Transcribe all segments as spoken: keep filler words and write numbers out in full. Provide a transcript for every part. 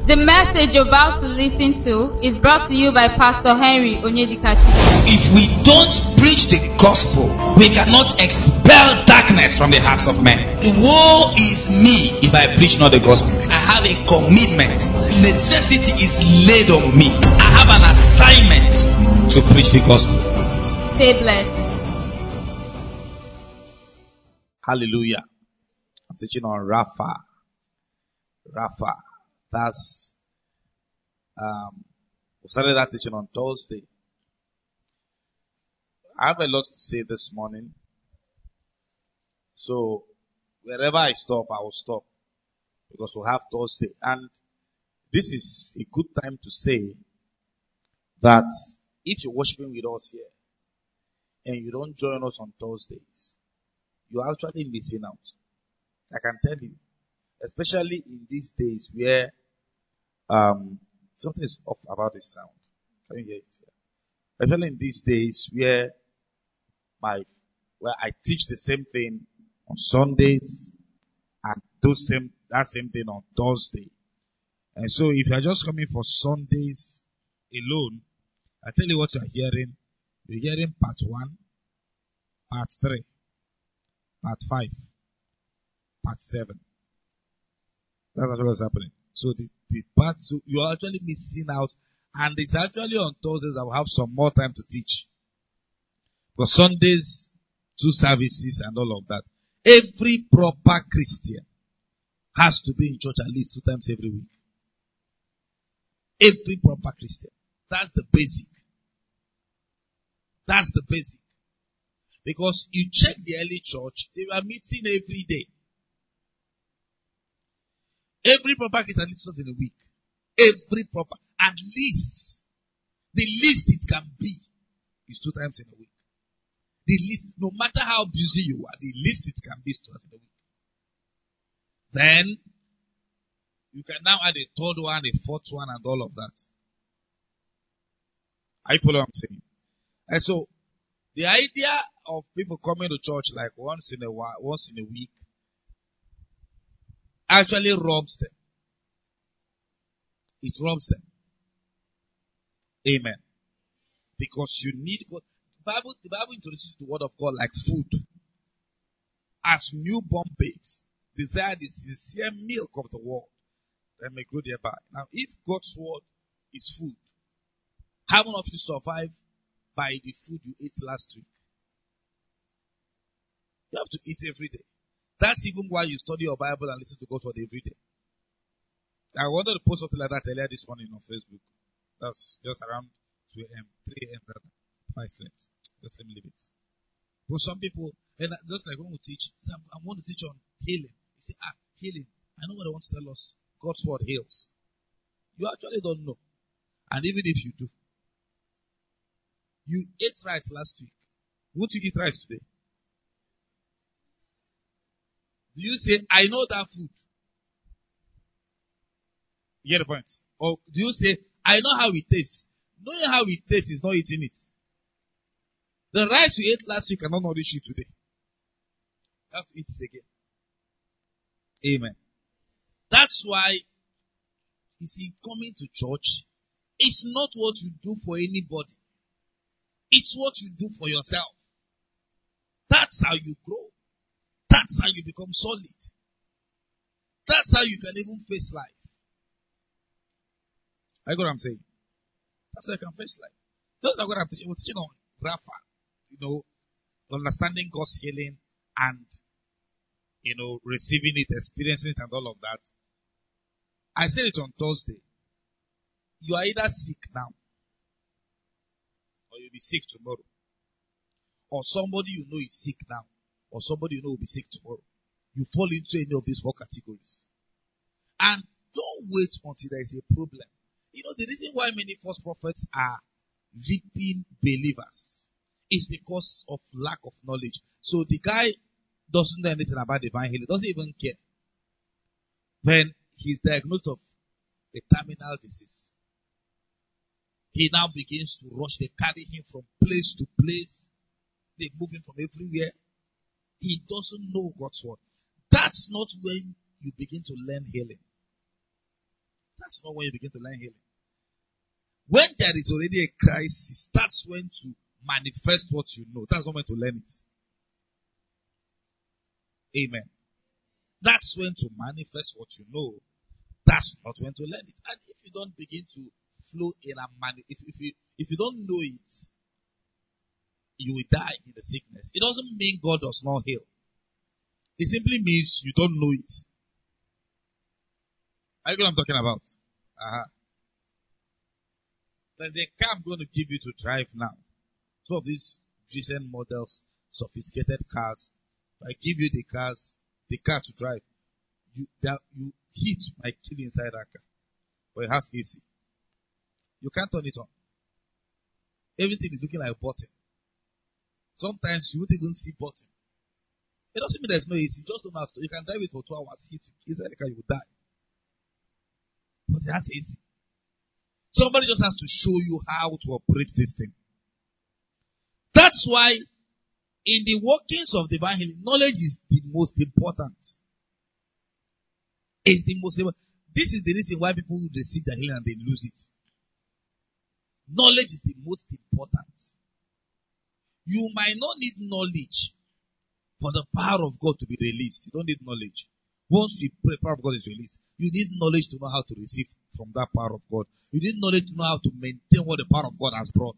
The message you're about to listen to is brought to you by Pastor Henry Onyedikachi. If we don't preach the gospel, we cannot expel darkness from the hearts of men. Woe is me if I preach not the gospel. I have a commitment. Necessity is laid on me. I have an assignment to preach the gospel. Stay blessed. Hallelujah. I'm teaching on Rapha. Rapha. That's, um, we started that teaching on Thursday. I have a lot to say this morning. So, wherever I stop, I will stop. Because we'll have Thursday. And this is a good time to say that if you're worshiping with us here and you don't join us on Thursdays, you're actually missing out. I can tell you. Especially in these days where um, something is off about the sound. Can you hear it? Especially in these days where my where I teach the same thing on Sundays and do same that same thing on Thursday. And so if you're just coming for Sundays alone, I tell you what you're hearing. You're hearing part one, part three, part five, part seven. That's actually what's happening. So the, the part two, you're actually missing out. And it's actually on Thursdays I will have some more time to teach. Because Sundays, two services and all of that. Every proper Christian has to be in church at least two times every week. Every proper Christian. That's the basic. That's the basic. Because you check the early church, they were meeting every day. Every proper Christian needs once in a week. Every proper, at least, the least it can be is two times in a week. The least, no matter how busy you are, the least it can be is two times in a week. Then, you can now add a third one, a fourth one, and all of that. I follow what I'm saying. And so, the idea of people coming to church like once in a while, once in a week, actually robs them. It robs them. Amen. Because you need God. The Bible, the Bible introduces the word of God like food. As newborn babes desire the sincere milk of the word, they may grow thereby. Now, if God's word is food, how many of you survive by the food you ate last week? You have to eat every day. That's even why you study your Bible and listen to God's word every day. I wanted to post something like that earlier this morning on Facebook. That's just around two a.m., three a.m. rather. I slept. Just let me leave it. But some people, and just like when we teach, say, I want to teach on healing. You say, ah, healing. I know what I want to tell us. God's word heals. You actually don't know. And even if you do, you ate rice last week. Won't you eat rice today? Do you say, I know that food? You get the point? Or do you say, I know how it tastes? Knowing how it tastes is not eating it. The rice you ate last week cannot nourish you today. You have to eat it again. Amen. That's why, you see, coming to church is not what you do for anybody. It's what you do for yourself. That's how you grow. That's how you become solid. That's how you can even face life. I get what I'm saying? That's how you can face life. Just like what I'm teaching, we're teaching on Rapha, you know, understanding God's healing and, you know, receiving it, experiencing it and all of that. I said it on Thursday. You are either sick now, or you'll be sick tomorrow. Or somebody you know is sick now, or somebody you know will be sick tomorrow. You fall into any of these four categories. And don't wait until there is a problem. You know, the reason why many false prophets are reaping believers is because of lack of knowledge. So the guy doesn't know anything about divine healing, doesn't even care. Then he's diagnosed of a terminal disease. He now begins to rush. They carry him from place to place. They move him from everywhere. He doesn't know God's word. That's not when you begin to learn healing. That's not when you begin to learn healing. When there is already a crisis, that's when to manifest what you know. That's not when to learn it. Amen. That's when to manifest what you know. That's not when to learn it. And if you don't begin to flow in a man, if, if you if you don't know it, you will die in the sickness. It doesn't mean God does not heal. It simply means you don't know it. Are you know what I'm talking about? Uh-huh. There's a car I'm going to give you to drive now. Some of these recent models, sophisticated cars. If I give you the cars, the car to drive, you that you heat might kill you inside that car. But it has A C. You can't turn it on. Everything is looking like a button. Sometimes you won't even see button. It doesn't mean there's no A C. Just don't have to. You can drive it for two hours, heat inside the car, you will die. But it has A C. Somebody just has to show you how to operate this thing. That's why in the workings of divine healing, knowledge is the most important. It's the most important. This is the reason why people receive the healing and they lose it. Knowledge is the most important. You might not need knowledge for the power of God to be released. You don't need knowledge. Once you pray, the power of God is released. You need knowledge to know how to receive from that power of God. You need knowledge to know how to maintain what the power of God has brought.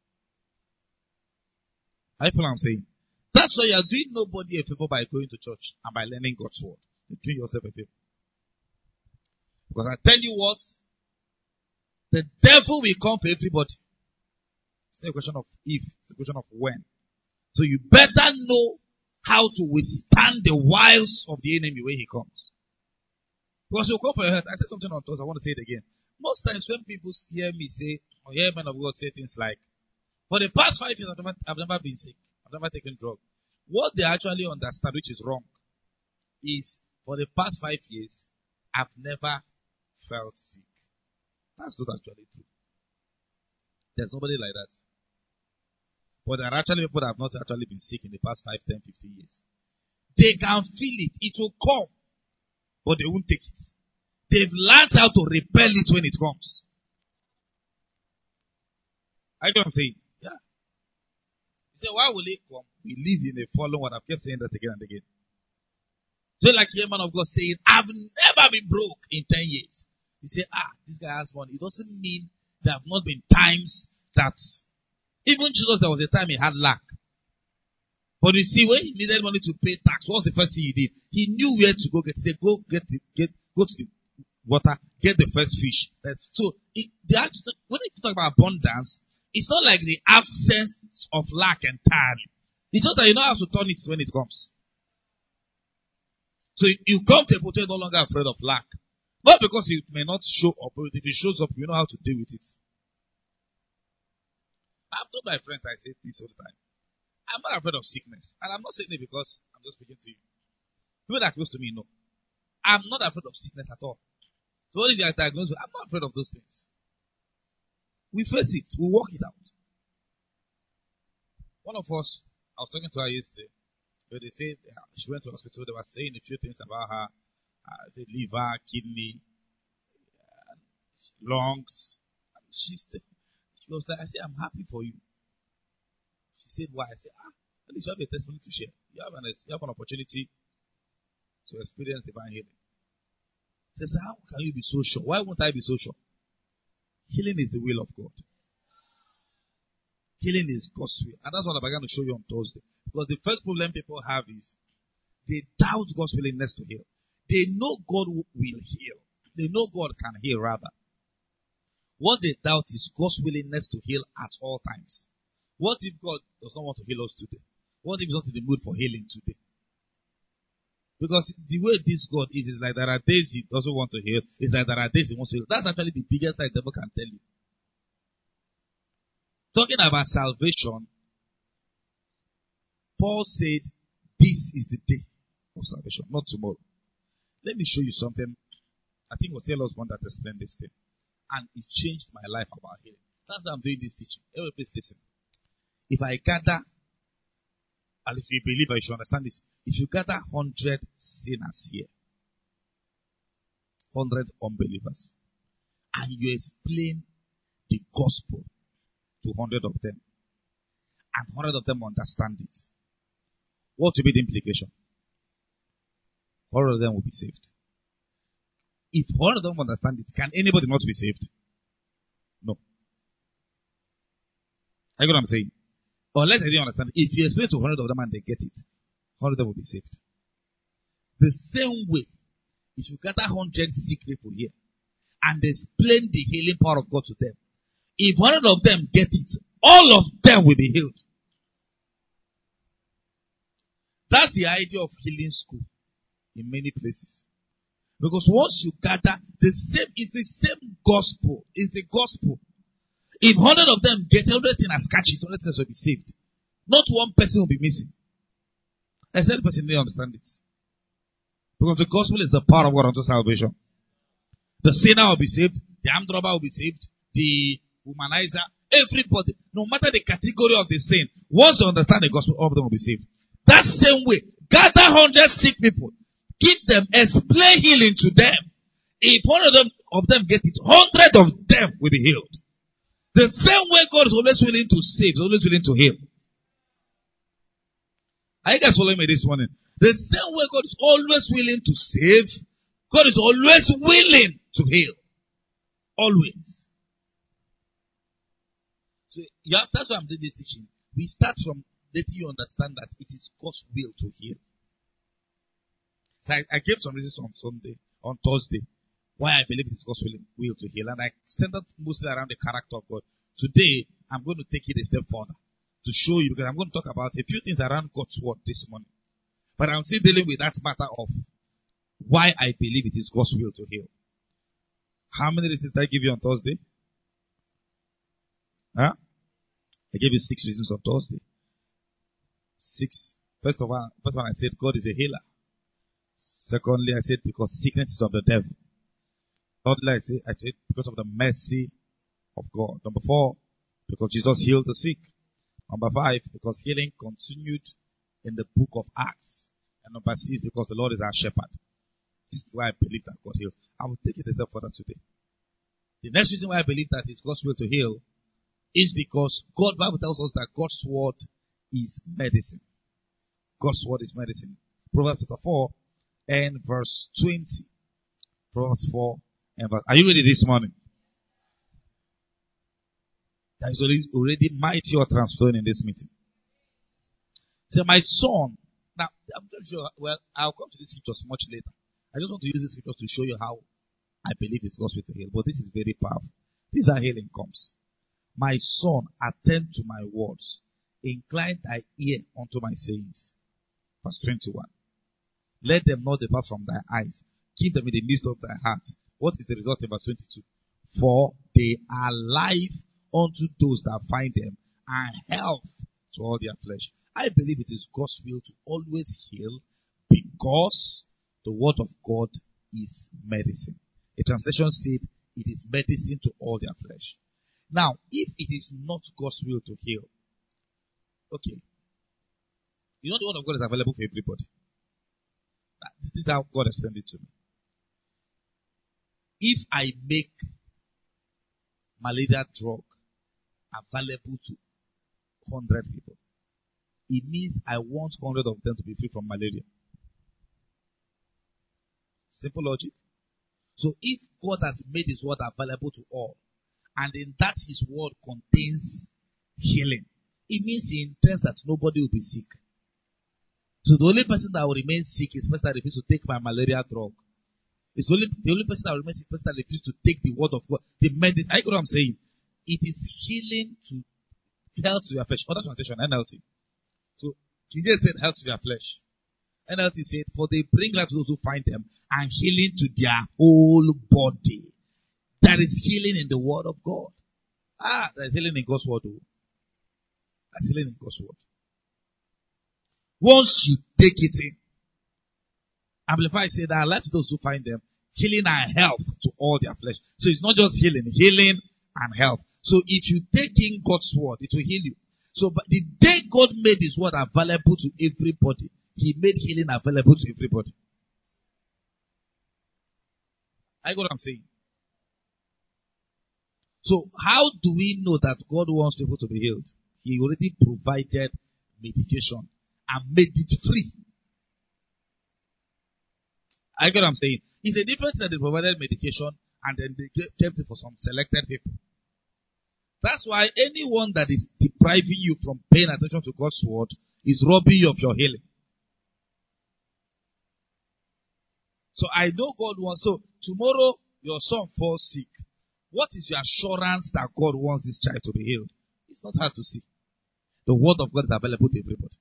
I feel what I'm saying. That's why you are doing nobody a favor by going to church and by learning God's word. You're doing yourself a favor. Because I tell you what, the devil will come for everybody. It's not a question of if, it's a question of when. So you better know how to withstand the wiles of the enemy when he comes. Because he'll come for your health. I said something on Thursday, I want to say it again. Most times when people hear me say, or hear men of God say things like, for the past five years I've never, I've never been sick. I've never taken drugs. What they actually understand, which is wrong, is for the past five years, I've never felt sick. That's not actually true. There's nobody like that. But there are actually people that have not actually been sick in the past five, ten, fifteen years. They can feel it. It will come. But they won't take it. They've learned how to repel it when it comes. I know what I'm saying. Yeah. You say, why will it come? We live in a fallen world. I've kept saying that again and again. Just like a man of God saying, I've never been broke in ten years. You say, ah, this guy has money. It doesn't mean there have not been times that even Jesus, there was a time he had lack. But you see, when he needed money to pay tax, what was the first thing he did? He knew where to go get. He said, go get, the, get, go to the water, get the first fish. So, it, the, when you talk about abundance, it's not like the absence of lack entirely. It's just that you know how to turn it when it comes. So you come to a point where you're no longer afraid of lack. Not because it may not show up, but if it shows up, you know how to deal with it. I've told my friends, I say this all the time. I'm not afraid of sickness. And I'm not saying it because I'm just speaking to you. People that are close to me know. I'm not afraid of sickness at all. So what is the diagnosis? I'm not afraid of those things. We face it. We work it out. One of us, I was talking to her yesterday, where they said she went to the hospital. They were saying a few things about her. I said liver, kidney, uh, lungs. And she, she was like, I said, I'm happy for you. She said, why? I said, ah, at least you have a testimony to share. You have an, you have an opportunity to experience divine healing. She says, how can you be so sure? Why won't I be so sure? Healing is the will of God. Healing is God's will. And that's what I began to show you on Thursday. Because the first problem people have is they doubt God's willingness to heal. They know God will heal. They know God can heal rather. What they doubt is God's willingness to heal at all times. What if God does not want to heal us today? What if he's not in the mood for healing today? Because the way this God is, is like there are days he doesn't want to heal. It's like there are days he wants to heal. That's actually the biggest lie the devil can tell you. Talking about salvation, Paul said, this is the day of salvation, not tomorrow. Let me show you something. I think it was Taylor's one that explained this thing. And it changed my life about healing. That's why I'm doing this teaching. Everybody please listen. If I gather, and if you believe I should understand this, if you gather one hundred sinners here, one hundred unbelievers, and you explain the gospel to hundred of them, and hundred of them understand it, what will be the implication? Hundred of them will be saved. If hundred of them understand it, can anybody not be saved? No. I get what I'm saying? Unless I didn't understand it. If you explain to hundred of them and they get it, hundred of them will be saved. The same way, if you gather hundred sick people here and explain the healing power of God to them, if hundred of them get it, all of them will be healed. That's the idea of healing school in many places. Because once you gather, the same is the same gospel. Is the gospel. If hundred of them get everything as catch it, hundred will be saved. Not one person will be missing. I said the person didn't understand it. Because the gospel is the power of God unto salvation. The sinner will be saved, the armed robber will be saved, the womanizer, everybody, no matter the category of the sin, once they understand the gospel, all of them will be saved. That same way, gather hundred sick people, give them, explain healing to them. If one of them of them get it, hundred of them will be healed. The same way God is always willing to save, is always willing to heal. Are you guys following me this morning? The same way God is always willing to save, God is always willing to heal. Always. So you have, that's why I'm doing this teaching. We start from letting you understand that it is God's will to heal. So I, I gave some reasons on Sunday, on Thursday, why I believe it is God's will, will to heal. And I centered mostly around the character of God. Today, I'm going to take it a step further to show you, because I'm going to talk about a few things around God's word this morning. But I'm still dealing with that matter of why I believe it is God's will to heal. How many reasons did I give you on Thursday? Huh? I gave you six reasons on Thursday. Six. First of all, first one I said God is a healer. Secondly, I said because sickness is of the devil. Thirdly, I said, I said because of the mercy of God. Number four, because Jesus healed the sick. Number five, because healing continued in the book of Acts. And number six, because the Lord is our shepherd. This is why I believe that God heals. I will take it a step further today. The next reason why I believe that it's God's will to heal is because God, Bible tells us that God's word is medicine. God's word is medicine. Proverbs chapter four and verse twenty. Proverbs four and verse. Are you ready this morning? There is already, already mighty or transferring in this meeting. So my son, now I'm not sure, well, I'll come to this scriptures much later. I just want to use this scriptures to show you how I believe it's God's will to heal. But this is very powerful. These are healing comes. My son, attend to my words. Incline thy ear unto my sayings. Verse twenty-one. Let them not depart from thy eyes. Keep them in the midst of thy heart. What is the result in verse twenty-two? For they are life unto those that find them, and health to all their flesh. I believe it is God's will to always heal, because the word of God is medicine. A translation said it is medicine to all their flesh. Now, if it is not God's will to heal, okay, you know the word of God is available for everybody. This is how God explained it to me. If I make malaria drug available to one hundred people, it means I want one hundred of them to be free from malaria. Simple logic. So if God has made his word available to all, and in that his word contains healing, it means he intends that nobody will be sick. So the only person that will remain sick is the person that refuses to take my malaria drug. It's only the only person that will remain sick is the person that refuses to take the word of God, the medicine. I get what I'm saying. It is healing to health to your flesh. Other translation, N L T. So King James said health to their flesh. N L T said, for they bring life to those who find them, and healing to their whole body. There is healing in the word of God. Ah, there is healing in God's word. There is healing in God's word. Once you take it in, Amplify said that life to those who find them, healing and health to all their flesh. So it's not just healing, healing and health. So if you take in God's word, it will heal you. So but the day God made his word available to everybody, he made healing available to everybody. I get what I'm saying. So how do we know that God wants people to be healed? He already provided medication and made it free. I get what I'm saying. It's a difference that they provided medication and then they kept it for some selected people. That's why anyone that is depriving you from paying attention to God's word is robbing you of your healing. So I know God wants, so tomorrow your son falls sick. What is your assurance that God wants this child to be healed? It's not hard to see. The word of God is available to everybody.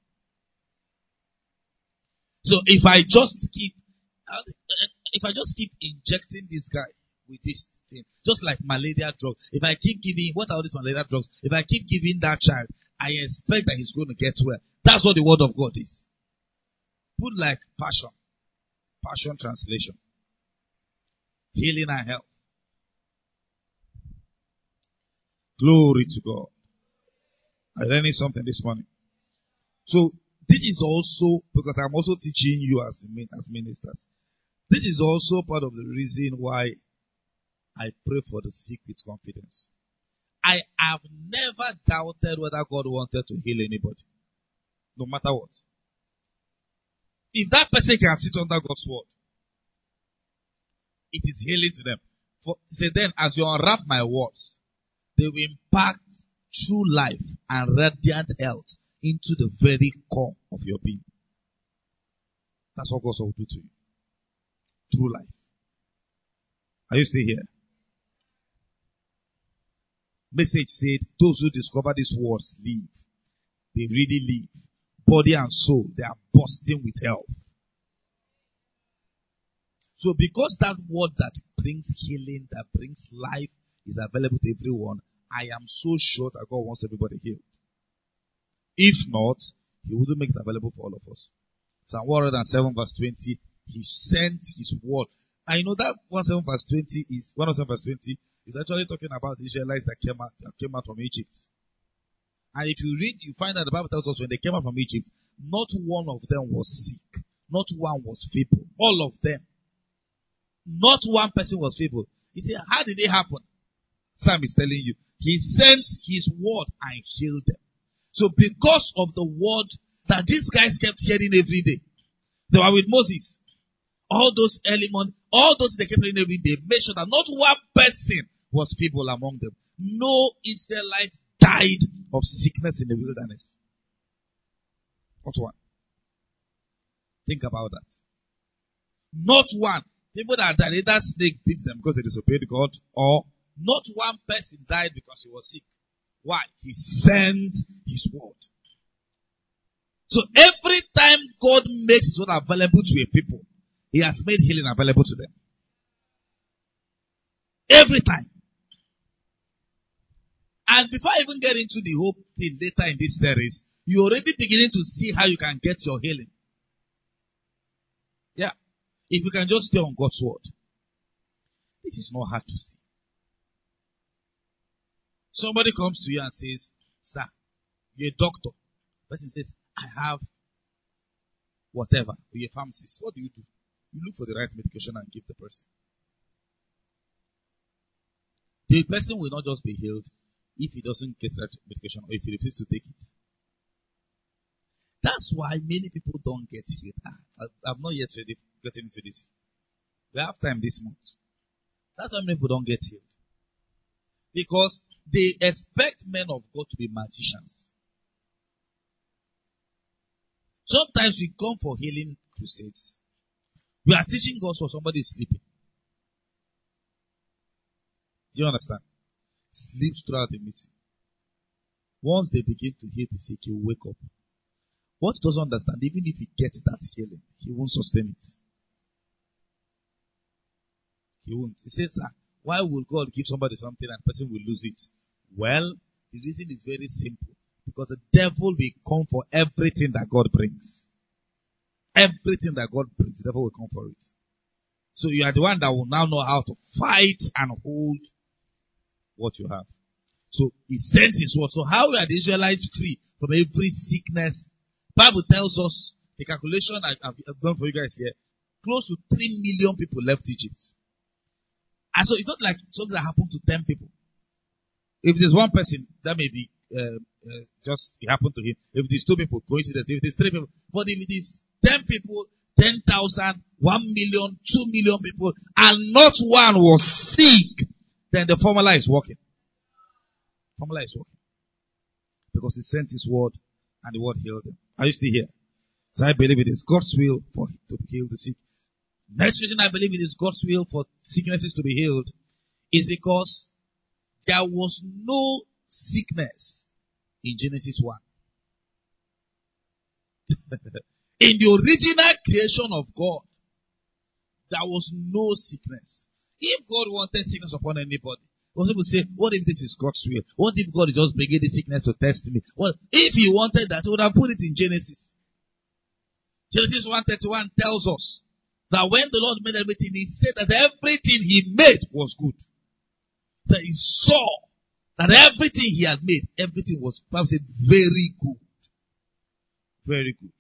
So if I just keep, if I just keep injecting this guy with this thing, just like malaria drugs, if I keep giving, what are all these malaria drugs? If I keep giving that child, I expect that he's going to get well. That's what the word of God is. Put like passion. Passion translation. Healing and health. Glory to God. I'm learning something this morning. So, this is also, because I'm also teaching you as, as ministers, this is also part of the reason why I pray for the sick with confidence. I have never doubted whether God wanted to heal anybody. No matter what. If that person can sit under God's word, it is healing to them. For, say then, as you unwrap my words, they will impact true life and radiant health into the very core of your being. That's what God will do to you. True life. Are you still here? Message said, those who discover these words live. They really live. Body and soul, they are bursting with health. So because that word that brings healing, that brings life is available to everyone, I am so sure that God wants everybody healed. If not, He wouldn't make it available for all of us. Psalm one oh seven verse twenty, He sent His word. I know that one oh seven verse twenty is, one oh seven verse twenty is actually talking about the Israelites that came out, that came out from Egypt. And if you read, you find that the Bible tells us when they came out from Egypt, not one of them was sick. Not one was feeble. All of them. Not one person was feeble. You see, how did it happen? Sam is telling you. He sent His word and healed them. So because of the word that these guys kept hearing every day, they were with Moses. All those early morning, all those they kept hearing every day, made sure that not one person was feeble among them. No Israelites died of sickness in the wilderness. Not one. Think about that. Not one. People that died, either snake bit them because they disobeyed God, or not one person died because he was sick. Why? He sent His word. So every time God makes His word available to a people, He has made healing available to them. Every time. And before I even get into the whole thing later in this series, you're already beginning to see how you can get your healing. Yeah. If you can just stay on God's word. This is not hard to see. Somebody comes to you and says, sir, you're a doctor. The person says, I have whatever. You're a pharmacist. What do you do? You look for the right medication and give the person. The person will not just be healed if he doesn't get the right medication or if he refuses to take it. That's why many people don't get healed. I'm not yet ready getting into this. We have time this month. That's why many people don't get healed. Because they expect men of God to be magicians. Sometimes we come for healing crusades. We are teaching God so somebody is sleeping. Do you understand? Sleeps throughout the meeting. Once they begin to heal the sick, he will wake up. What he doesn't understand, even if he gets that healing, he won't sustain it. He won't. He says, sir, why will God give somebody something and the person will lose it? Well, the reason is very simple. Because the devil will come for everything that God brings. Everything that God brings, the devil will come for it. So you are the one that will now know how to fight and hold what you have. So He sent His word. So how are the Israelites free from every sickness? Bible tells us, the calculation I, I've done for you guys here, close to three million people left Egypt. And so it's not like something that happened to ten people. If there's one person, that may be uh, uh, just it happened to him. If it is two people, coincidence. If it is three people, but if it is ten people, ten thousand, one million, two million people, and not one was sick, then the formula is working. Formula is working because he sent his word, and the word healed them. Are you still here? So I believe it is God's will for him to heal the sick. Next reason I believe it is God's will for sicknesses to be healed is because there was no sickness in Genesis one. In the original creation of God, there was no sickness. If God wanted sickness upon anybody, most people say, what if this is God's will? What if God is just bringing the sickness to test me? Well, if he wanted that, he would have put it in Genesis. Genesis one thirty-one tells us that when the Lord made everything, he said that everything he made was good. That he saw that everything he had made, everything was, Bible said, very good. Very good.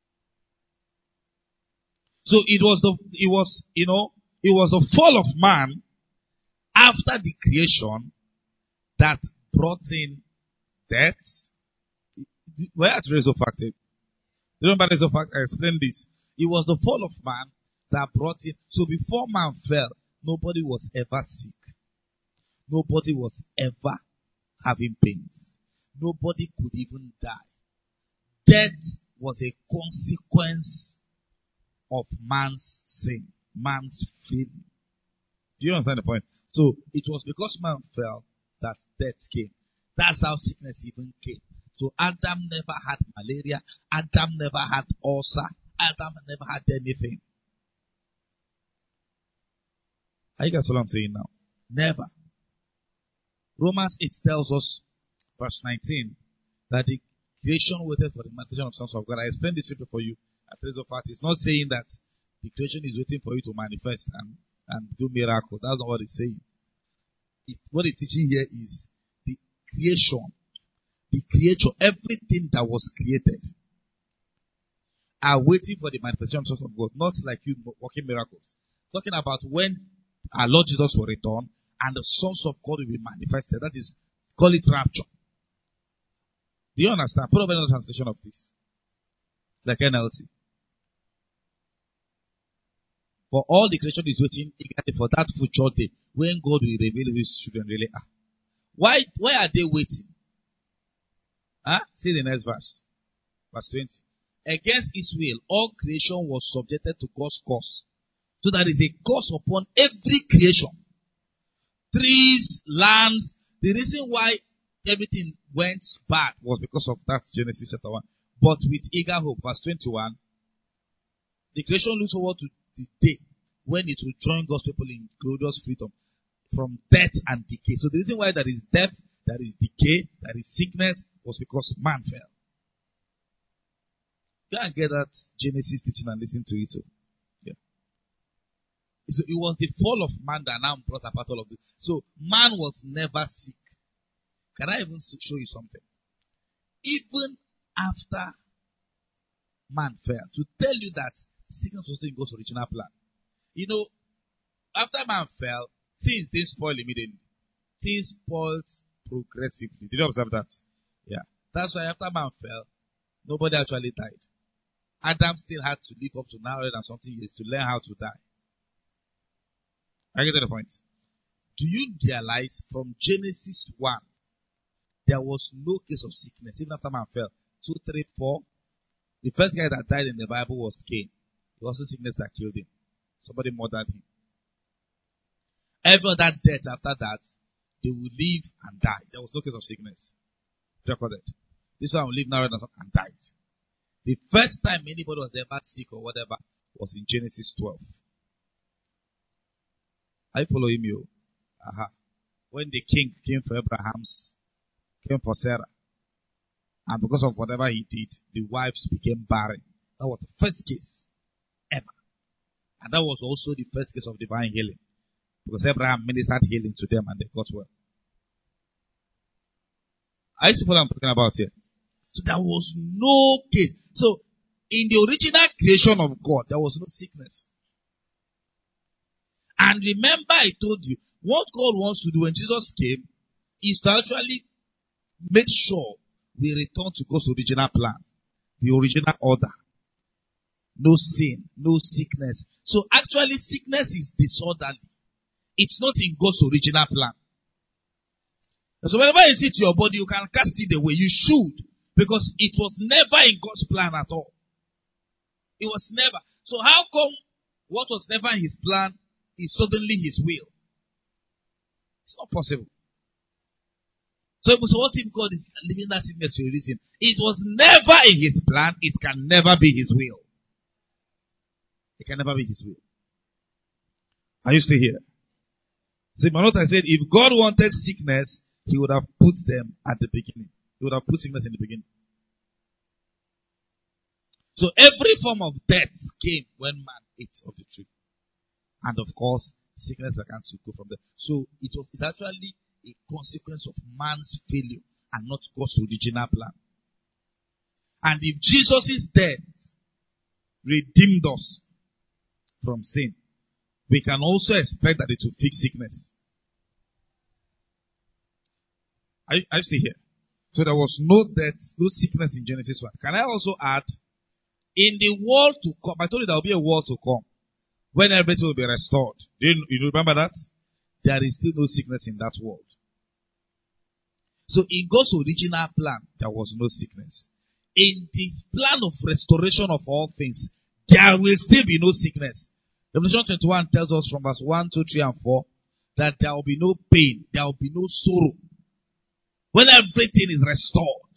So it was the, it was, you know, it was the fall of man after the creation that brought in death. Where at resurrected? Remember resurrected? I explained this. It was the fall of man that brought in. So before man fell, nobody was ever sick. Nobody was ever having pains. Nobody could even die. Death was a consequence of man's sin, man's failing. Do you understand the point? So it was because man fell that death came. That's how sickness even came. So Adam never had malaria. Adam never had ulcer. Adam never had anything. Are you guys what I'm saying now? Never. Romans eight tells us, verse nineteen, that the creation waited for the manifestation of sons of God. I explained this scripture for you at Trace of Fact. It's not saying that the creation is waiting for you to manifest and, and do miracle. That's not what it's saying. It's, what it's teaching here is the creation, the creature, everything that was created are waiting for the manifestation of sons of God, not like you working miracles. Talking about when our Lord Jesus will return and the sons of God will be manifested. That is, call it rapture. Do you understand? Put up another translation of this. Like N L T. For all the creation is waiting eagerly for that future day when God will reveal who his children really are. Why, why are they waiting? Huh? See the next verse. Verse twenty. Against his will, all creation was subjected to God's curse. So there is a curse upon every creation. Trees, lands. The reason why everything went bad was because of that, Genesis chapter one. But with eager hope, verse twenty-one, the creation looks forward to the day when it will join God's people in glorious freedom from death and decay. So the reason why there is death, there is decay, there is sickness, was because man fell. You can't get that Genesis teaching and listen to it. Yeah. So it was the fall of man that now brought about all of this. So man was never sick. Can I even show you something? Even after man fell, to tell you that sickness was not in God's original plan. You know, after man fell, things didn't spoil immediately. Things spoiled progressively. Did you observe that? Yeah. That's why after man fell, nobody actually died. Adam still had to live up to nine hundred and something years to learn how to die. I get to the point. Do you realize from Genesis one, there was no case of sickness, even after man fell? two, three, four. The first guy that died in the Bible was Cain. It was also sickness that killed him. Somebody murdered him. Every other death after that, they will live and die. There was no case of sickness. Recorded. This one will live now and died. The first time anybody was ever sick or whatever was in Genesis twelve. Are you following me? Aha. When the king came for Abraham's, came for Sarah, and because of whatever he did, the wives became barren. That was the first case ever. And that was also the first case of divine healing. Because Abraham ministered healing to them and they got well. I see what I'm talking about here. So there was no case. So in the original creation of God, there was no sickness. And remember I told you, what God wants to do when Jesus came, is to actually make sure we return to God's original plan, the original order. No sin, no sickness. So actually sickness is disorderly. It's not in God's original plan. So whenever you see to your body, you can cast it away. You should. Because it was never in God's plan at all. It was never. So how come what was never in his plan is suddenly his will? It's not possible. So, so what if God is leaving that sickness for a reason? It was never in his plan. It can never be his will. It can never be his will. Are you still here? So Manota said, if God wanted sickness, he would have put them at the beginning. He would have put sickness in the beginning. So every form of death came when man ate of the tree. And of course, sickness that can go from there. So it was it's actually a consequence of man's failure and not God's original plan. And if Jesus' death redeemed us from sin, we can also expect that it will fix sickness. I, I see here. So there was no death, no sickness in Genesis one. Can I also add, in the world to come, I told you there will be a world to come, when everything will be restored. Do you, you remember that? There is still no sickness in that world. So in God's original plan, there was no sickness. In this plan of restoration of all things, there will still be no sickness. Revelation twenty-one tells us from verse one, two, three, and four that there will be no pain, there will be no sorrow. When everything is restored.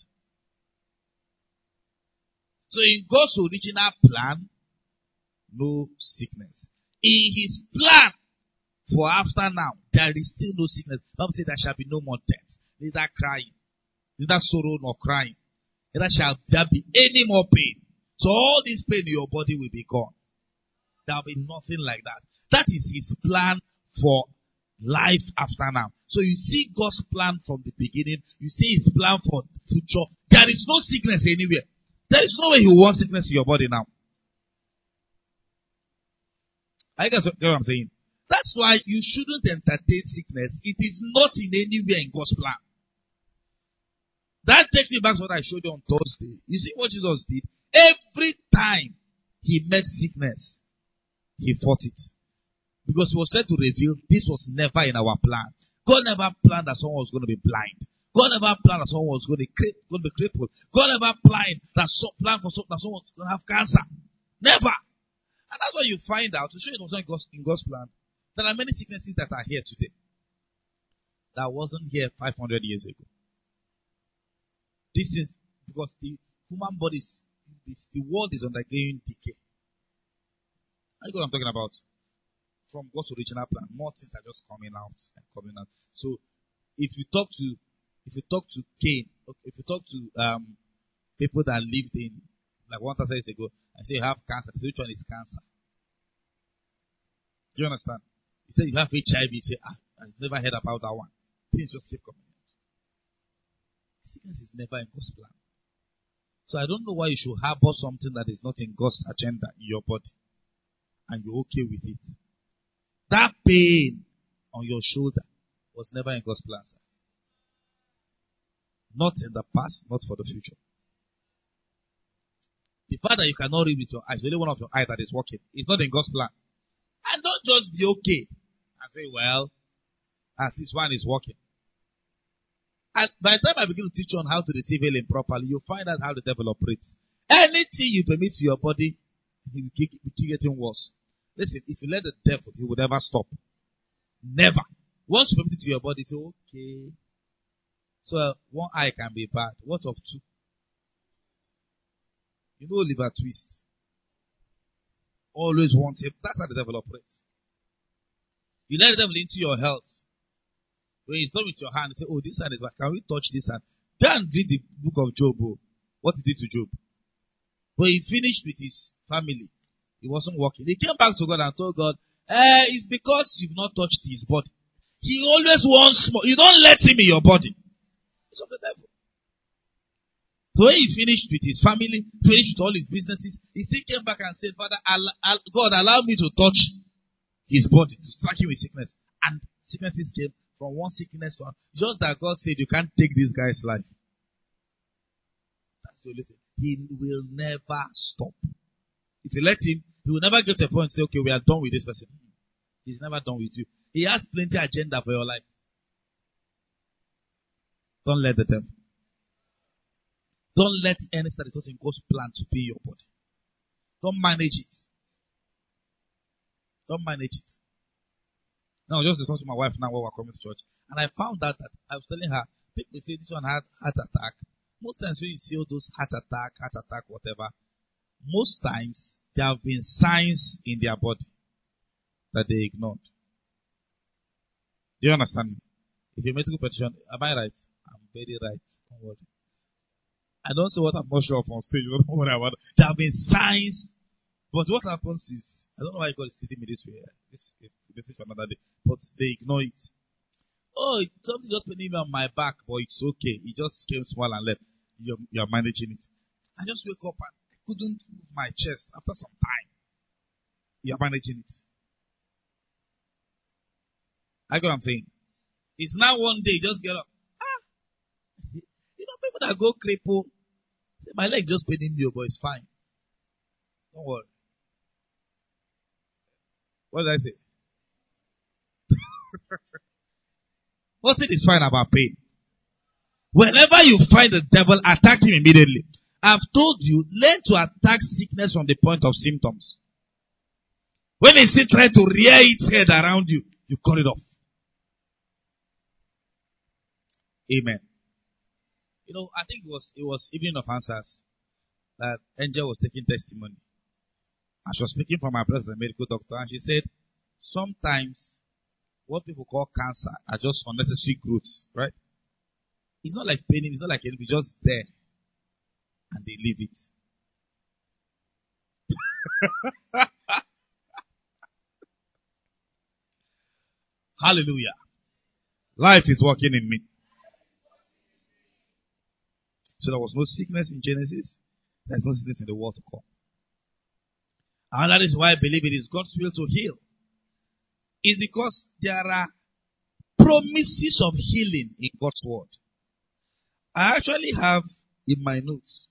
So in God's original plan, no sickness. In his plan for after now, there is still no sickness. Bible says there shall be no more death, neither crying, neither sorrow nor crying. Neither shall there be any more pain. So all this pain in your body will be gone. There will be nothing like that. That is his plan for life after now. So you see God's plan from the beginning. You see his plan for the future. There is no sickness anywhere. There is no way he wants sickness in your body now. I guess what I'm saying. That's why you shouldn't entertain sickness. It is not in anywhere in God's plan. That takes me back to what I showed you on Thursday. You see what Jesus did? Every time he met sickness, he fought it. Because he was trying to reveal this was never in our plan. God never planned that someone was going to be blind. God never planned that someone was going to, cri- going to be crippled. God never planned that so, planned for so, that someone was going to have cancer. Never. And that's why you find out, to show you it was not in God's, in God's plan, there are many sicknesses that are here today that wasn't here five hundred years ago. This is because the human body is, this, the world is undergoing decay. I know what I'm talking about. From God's original plan, more things are just coming out and coming out. So, if you talk to, if you talk to Cain, if you talk to um, people that lived in, like one thousand years ago, and say you have cancer, say which one is cancer? Do you understand? You say you have H I V, you say, ah, I've never heard about that one. Things just keep coming out. Sickness is never in God's plan. So I don't know why you should harbor something that is not in God's agenda in your body, and you're okay with it. That pain on your shoulder was never in God's plan, sir. Not in the past, not for the future. The fact that you cannot read with your eyes, only one of your eyes that is working, it's not in God's plan. And don't just be okay and say, well, at least one is working. And by the time I begin to teach you on how to receive healing properly, you'll find out how the devil operates. Anything you permit to your body, it will keep getting worse. Listen, if you let the devil, he will never stop. Never. Once you permit it to your body, say, okay. So uh, one eye can be bad. What of two? You know liver twist. Always want him. That's how the devil operates. You let the devil into your health. When he's done with your hand, you say, oh, this hand is bad. Can we touch this hand? Go and read the book of Job. Oh, what he did to Job. When he finished with his family, it wasn't working. He came back to God and told God, eh, it's because you've not touched his body. He always wants more. You don't let him in your body. It's of the devil. So when he finished with his family, finished with all his businesses, he still came back and said, Father, al- God, allow me to touch his body, to strike him with sickness. And sicknesses came from one sickness to another. Just that God said you can't take this guy's life. That's the only thing. He will never stop. If you let him, he will never get to a point and say, okay, we are done with this person. He's never done with you. He has plenty agenda for your life. Don't let the devil. Don't let anything that is not in God's plan to be in your body. Don't manage it. Don't manage it. Now, I was just discussing with my wife now while we're coming to church. And I found out that I was telling her, people say this one had heart attack. Most times when you see all those heart attack, heart attack, whatever, most times there have been signs in their body that they ignored. Do you understand me? If you're a medical practitioner, am I right? I'm very right. Don't worry. I don't say what I'm not sure of on stage. Don't worry about it. There have been signs. But what happens is, I don't know why God is treating me this way. This, this is for another day. But they ignore it. Oh, something just putting me on my back, but it's okay. It just came small and left. You're, you're managing it. I just wake up and I couldn't move my chest after some time. You're managing it. I get what I'm saying. It's now one day, just get up. Ah! You know, people that go cripple, say, my leg just paining me, but it's fine. Don't worry. What did I say? Nothing is fine about pain. Whenever you find the devil, attack him immediately. I've told you, learn to attack sickness from the point of symptoms. When it still tries to rear its head around you, you cut it off. Amen. You know, I think it was it was Evening of Answers that Angel was taking testimony. And she was speaking from her presence, a medical doctor, and she said, sometimes what people call cancer are just unnecessary growths, right? It's not like pain, it's not like anything, it's just there. And they leave it. Hallelujah. Life is working in me. So there was no sickness in Genesis. There's no sickness in the world to come. And that is why I believe it is God's will to heal. It's because there are promises of healing in God's word. I actually have in my notes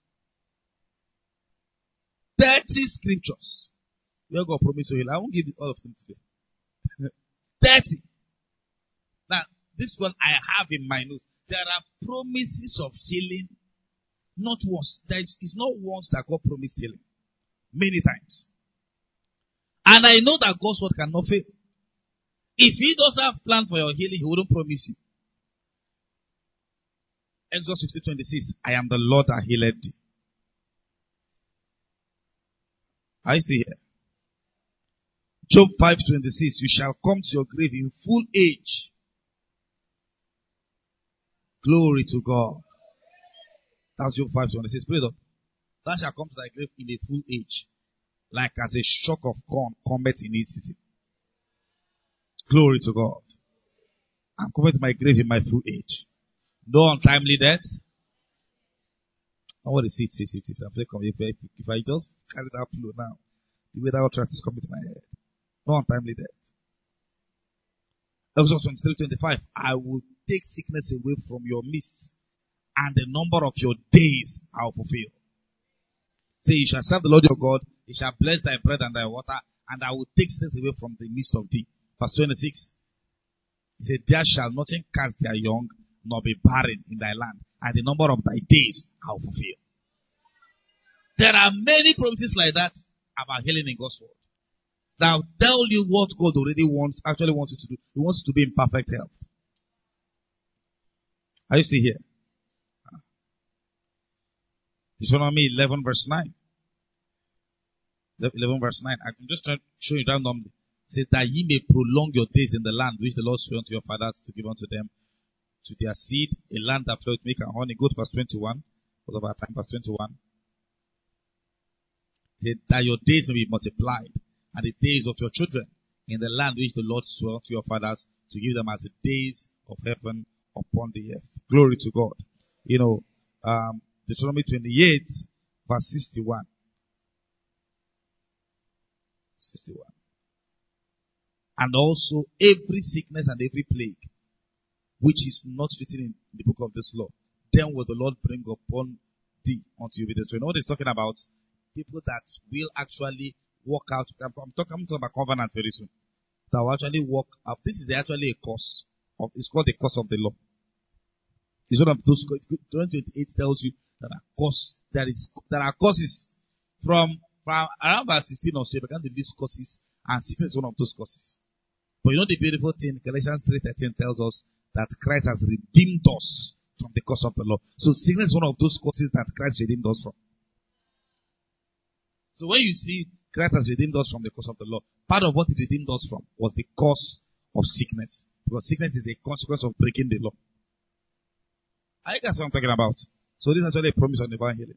thirty scriptures where God promised to heal. I won't give you all of them today. thirty. Now, this one I have in my notes. There are promises of healing, not once. There is, it's not once that God promised healing. Many times. And I know that God's word cannot fail. If he does have plan for your healing, he wouldn't promise you. Exodus fifteen twenty-six, I am the Lord that healed thee. I see here. Job five twenty-six, you shall come to your grave in full age. Glory to God. That's Job five twenty-six. Put it up. Thou shalt come to thy grave in a full age, like as a shock of corn cometh in its season. Glory to God. I'm coming to my grave in my full age. No untimely death. I want to see it, see it, see it. I'm saying, if I, if I just carry that flow now, the way that utterance is coming to my head. No untimely death. Exodus twenty-three twenty-five. I will take sickness away from your midst, and the number of your days I will fulfill. Say, you shall serve the Lord your God, he shall bless thy bread and thy water, and I will take sickness away from the midst of thee. Verse twenty-six. He said, there shall nothing cast their young, nor be barren in thy land, and the number of thy days I will fulfill. There are many promises like that about healing in God's word. That will tell you what God already wants, actually wants you to do. He wants you to be in perfect health. Are you still here? Deuteronomy eleven verse nine. eleven verse nine. I'm just trying to show you randomly. It says that ye may prolong your days in the land which the Lord swore unto your fathers to give unto them, to their seed, a land that floweth milk and honey. Go to verse twenty-one. Because of our time, verse twenty-one. It said that your days may be multiplied, and the days of your children in the land which the Lord swore to your fathers to give them as the days of heaven upon the earth. Glory to God. You know, um, Deuteronomy twenty-eight, verse sixty-one. sixty-one. And also every sickness and every plague which is not written in the book of this law, then will the Lord bring upon thee unto you with this. You know what he's talking about? People that will actually walk out. I'm, I'm, talking, I'm talking about covenant very soon. That will actually walk out. This is actually a cause. Of, it's called the cause of the law. It's one of those. Deuteronomy twenty-eight tells you that are cause, there is there are causes from from around verse sixteen or so. You began to list causes, and sickness is one of those causes. But you know the beautiful thing, Galatians three thirteen tells us that Christ has redeemed us from the curse of the law. So sickness is one of those causes that Christ redeemed us from. So when you see Christ has redeemed us from the curse of the law, part of what he redeemed us from was the cause of sickness. Because sickness is a consequence of breaking the law. I guess what I'm talking about. So this is actually a promise on divine healing.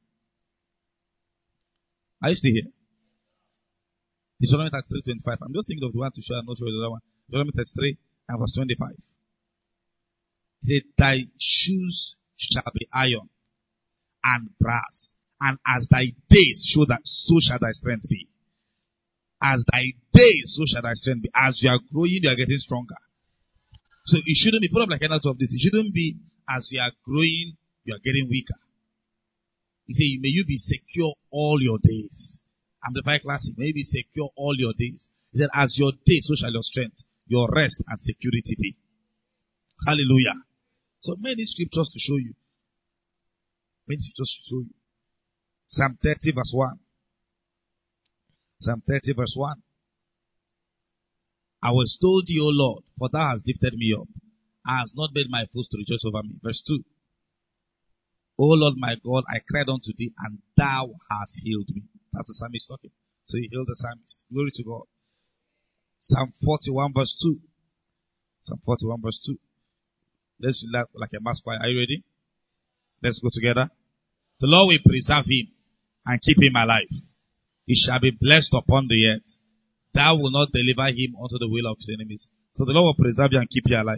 Are you still here? Deuteronomy thirty-three twenty-five. I'm just thinking of the one to show, I'm not sure the other one. Deuteronomy thirty-three and verse twenty-five. He said, thy shoes shall be iron and brass, and as thy days show that, so shall thy strength be. As thy days, so shall thy strength be. As you are growing, you are getting stronger. So it shouldn't be, put up like an out of this. It shouldn't be as you are growing, you are getting weaker. He said, may you be secure all your days. Amplified Classic, may you be secure all your days. He said, as your days, so shall your strength, your rest and security be. Hallelujah. So many scriptures to show you. Many scriptures to show you. Psalm thirty verse one. Psalm thirty verse one. I will extol thee, O Lord, for thou hast lifted me up. I hast not made my foes to rejoice over me. Verse two. O Lord my God, I cried unto thee, and thou hast healed me. That's the psalmist talking. So he healed the psalmist. Glory to God. Psalm forty-one verse two. Psalm forty-one verse two. Let's do that like a mass choir. Are you ready? Let's go together. The Lord will preserve him and keep him alive. He shall be blessed upon the earth. Thou will not deliver him unto the will of his enemies. So the Lord will preserve you and keep you alive.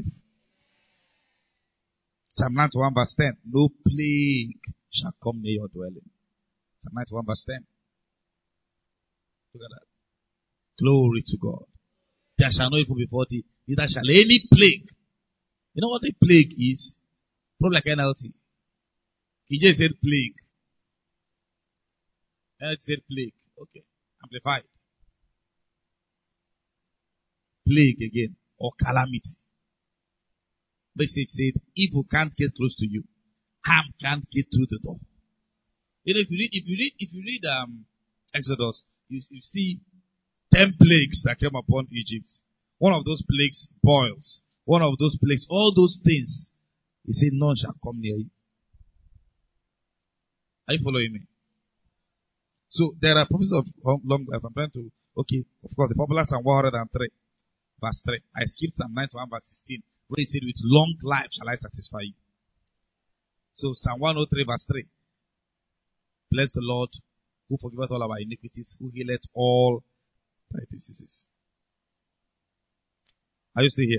Psalm ninety-one verse ten. No plague shall come near your dwelling. Psalm ninety-one verse ten. Look at that. Glory to God. There shall no evil before thee, neither shall any plague. You know what a plague is? Probably like N L T. He just said plague. N L T said plague. Okay. Amplified. Plague again. Or calamity. But it said, evil can't get close to you. Harm can't get through the door. You know, if you read, if you read, if you read, um, Exodus, you, you see ten plagues that came upon Egypt. One of those plagues, boils. One of those plagues, all those things. He said, none shall come near you. Are you following me? So there are promises of long life. I'm trying to, okay, of course, the popular Psalm one hundred three, verse three. I skipped Psalm ninety-one, verse sixteen, where he said, with long life shall I satisfy you. So Psalm one oh three, verse three. Bless the Lord, who forgiveth all our iniquities, who healeth all thy diseases. Are you still here?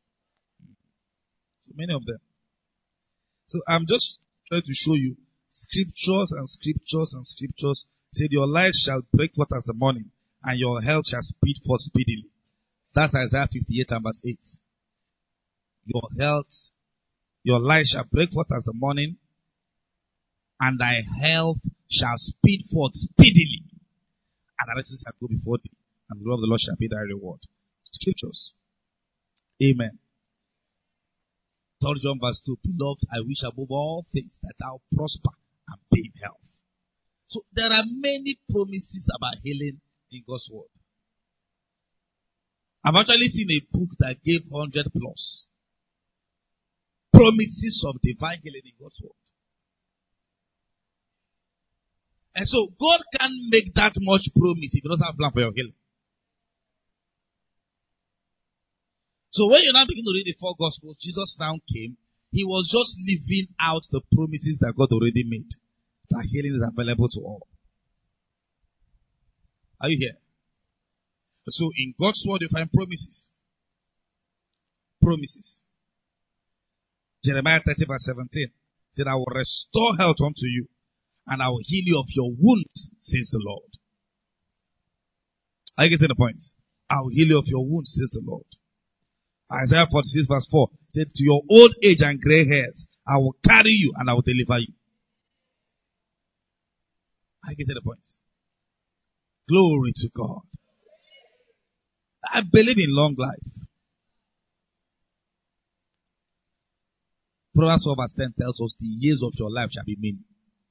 So many of them. So I'm just trying to show you scriptures and scriptures and scriptures. Said your life shall break forth as the morning, and your health shall speed forth speedily. That's Isaiah fifty-eight and verse eight. Your health, your life shall break forth as the morning, and thy health shall speed forth speedily. And the righteousness shall go before thee, and the glory of the Lord shall be thy reward. Scriptures. Amen. Third John verse two. Beloved, I wish above all things that thou prosper and be in health. So there are many promises about healing in God's word. I've actually seen a book that gave one hundred plus promises of divine healing in God's word. And so God can't make that much promise if he doesn't have a plan for your healing. So when you now begin to read the four Gospels, Jesus now came. He was just living out the promises that God already made. That healing is available to all. Are you here? So in God's word you find promises. Promises. Jeremiah thirty verse seventeen said, I will restore health unto you, and I will heal you of your wounds, says the Lord. Are you getting the point? I will heal you of your wounds, says the Lord. Isaiah forty-six verse four said, to your old age and gray hairs, I will carry you and I will deliver you. I get to the point. Glory to God. I believe in long life. Proverbs four verse ten tells us the years of your life shall be many.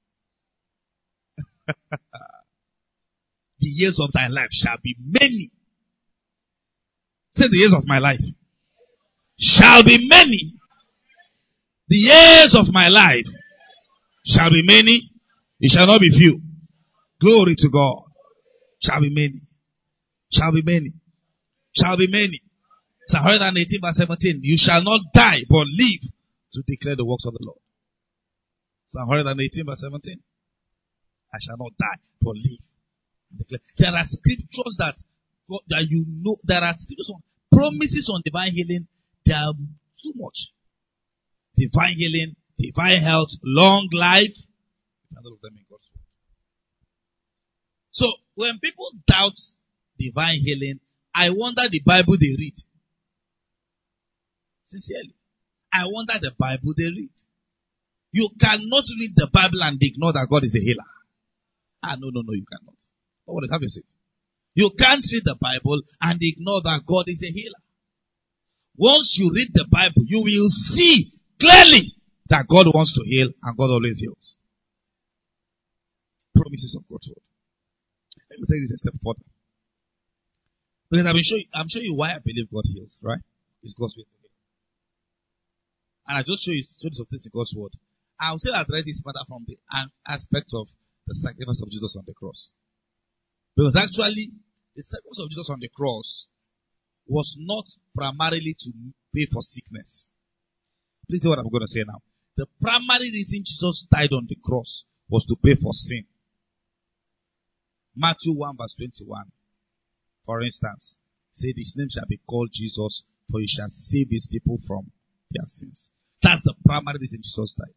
The years of thy life shall be many. Say the years of my life shall be many. The years of my life shall be many. It shall not be few. Glory to God. Shall be many. Shall be many. Shall be many. Psalm one eighteen verse seventeen. You shall not die but live to declare the works of the Lord. Psalm one eighteen verse seventeen. I shall not die but live. Declare. There are scriptures that God, that you know. There are scriptures on promises on divine healing. There are too much. Divine healing, divine health, long life. All of them in God's word. So when people doubt divine healing, I wonder the Bible they read. Sincerely. I wonder the Bible they read. You cannot read the Bible and ignore that God is a healer. Ah, no, no, no, you cannot. But what is have you said? You can't read the Bible and ignore that God is a healer. Once you read the Bible, you will see clearly that God wants to heal and God always heals. Promises of God's word. Let me take this a step further. Because I've been showing, I'm showing you why I believe God heals, right? It's God's way to heal. And I just show you stories of this in God's word. I will say that right is matter from the aspect of the sacrifice of Jesus on the cross. Because actually, the sacrifice of Jesus on the cross was not primarily to pay for sickness. Please see what I'm going to say now. The primary reason Jesus died on the cross was to pay for sin. Matthew one verse twenty-one, for instance, said his name shall be called Jesus, for he shall save his people from their sins. That's the primary reason Jesus died.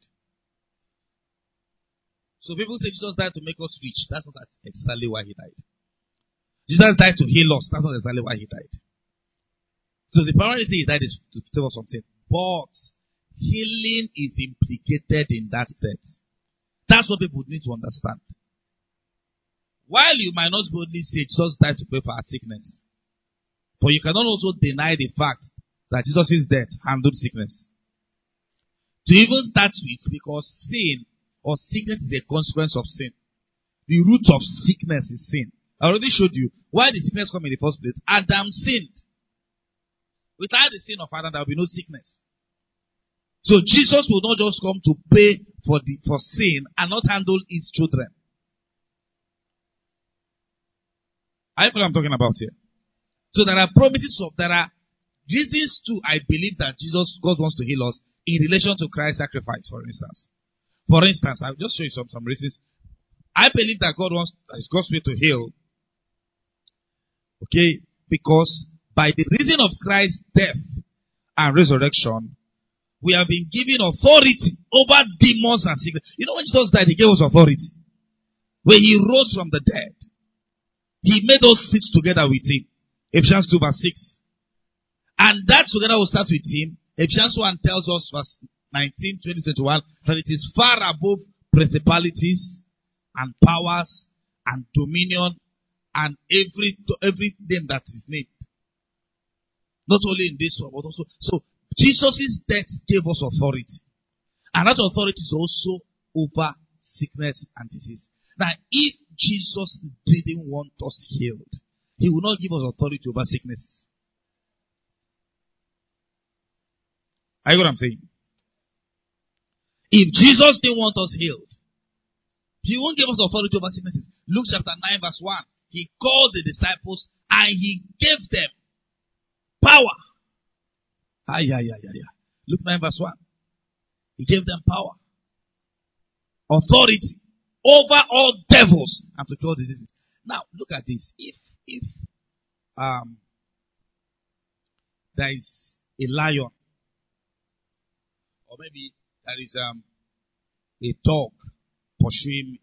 So people say Jesus died to make us rich. That's not exactly why he died. Jesus died to heal us. That's not exactly why he died. So the primary reason he died is to save us from sin. But healing is implicated in that death. That's what people need to understand. While you might not boldly say Jesus died to pay for our sickness, but you cannot also deny the fact that Jesus' death handled sickness. To even start with, because sin or sickness is a consequence of sin. The root of sickness is sin. I already showed you why the sickness came in the first place. Adam sinned. Without the sin of Adam, there will be no sickness. So Jesus will not just come to pay for the for sin and not handle his children. I know what I'm talking about here. So there are promises of, there are reasons too, I believe that Jesus, God wants to heal us in relation to Christ's sacrifice, for instance. For instance, I'll just show you some, some reasons. I believe that God wants, it's God's way to heal. Okay? Because by the reason of Christ's death and resurrection, we have been given authority over demons and sickness. You know when Jesus died, he gave us authority. When he rose from the dead, he made us sit together with him. Ephesians two verse six. And that together will start with him. Ephesians one tells us verse nineteen, twenty, twenty-one that it is far above principalities and powers and dominion and every, every name that is named. Not only in this one, but also, so Jesus' death gave us authority. And that authority is also over sickness and disease. Now, if Jesus didn't want us healed, he would not give us authority over sicknesses. Are you what I'm saying? If Jesus didn't want us healed, he won't give us authority over sicknesses. Luke chapter nine verse one. He called the disciples and he gave them power. Ah, yeah, yeah, yeah, yeah. Luke nine verse one. He gave them power. Authority over all devils and to cure diseases. Now, look at this. If, if, um, there is a lion, or maybe there is, um, a dog pursuing me,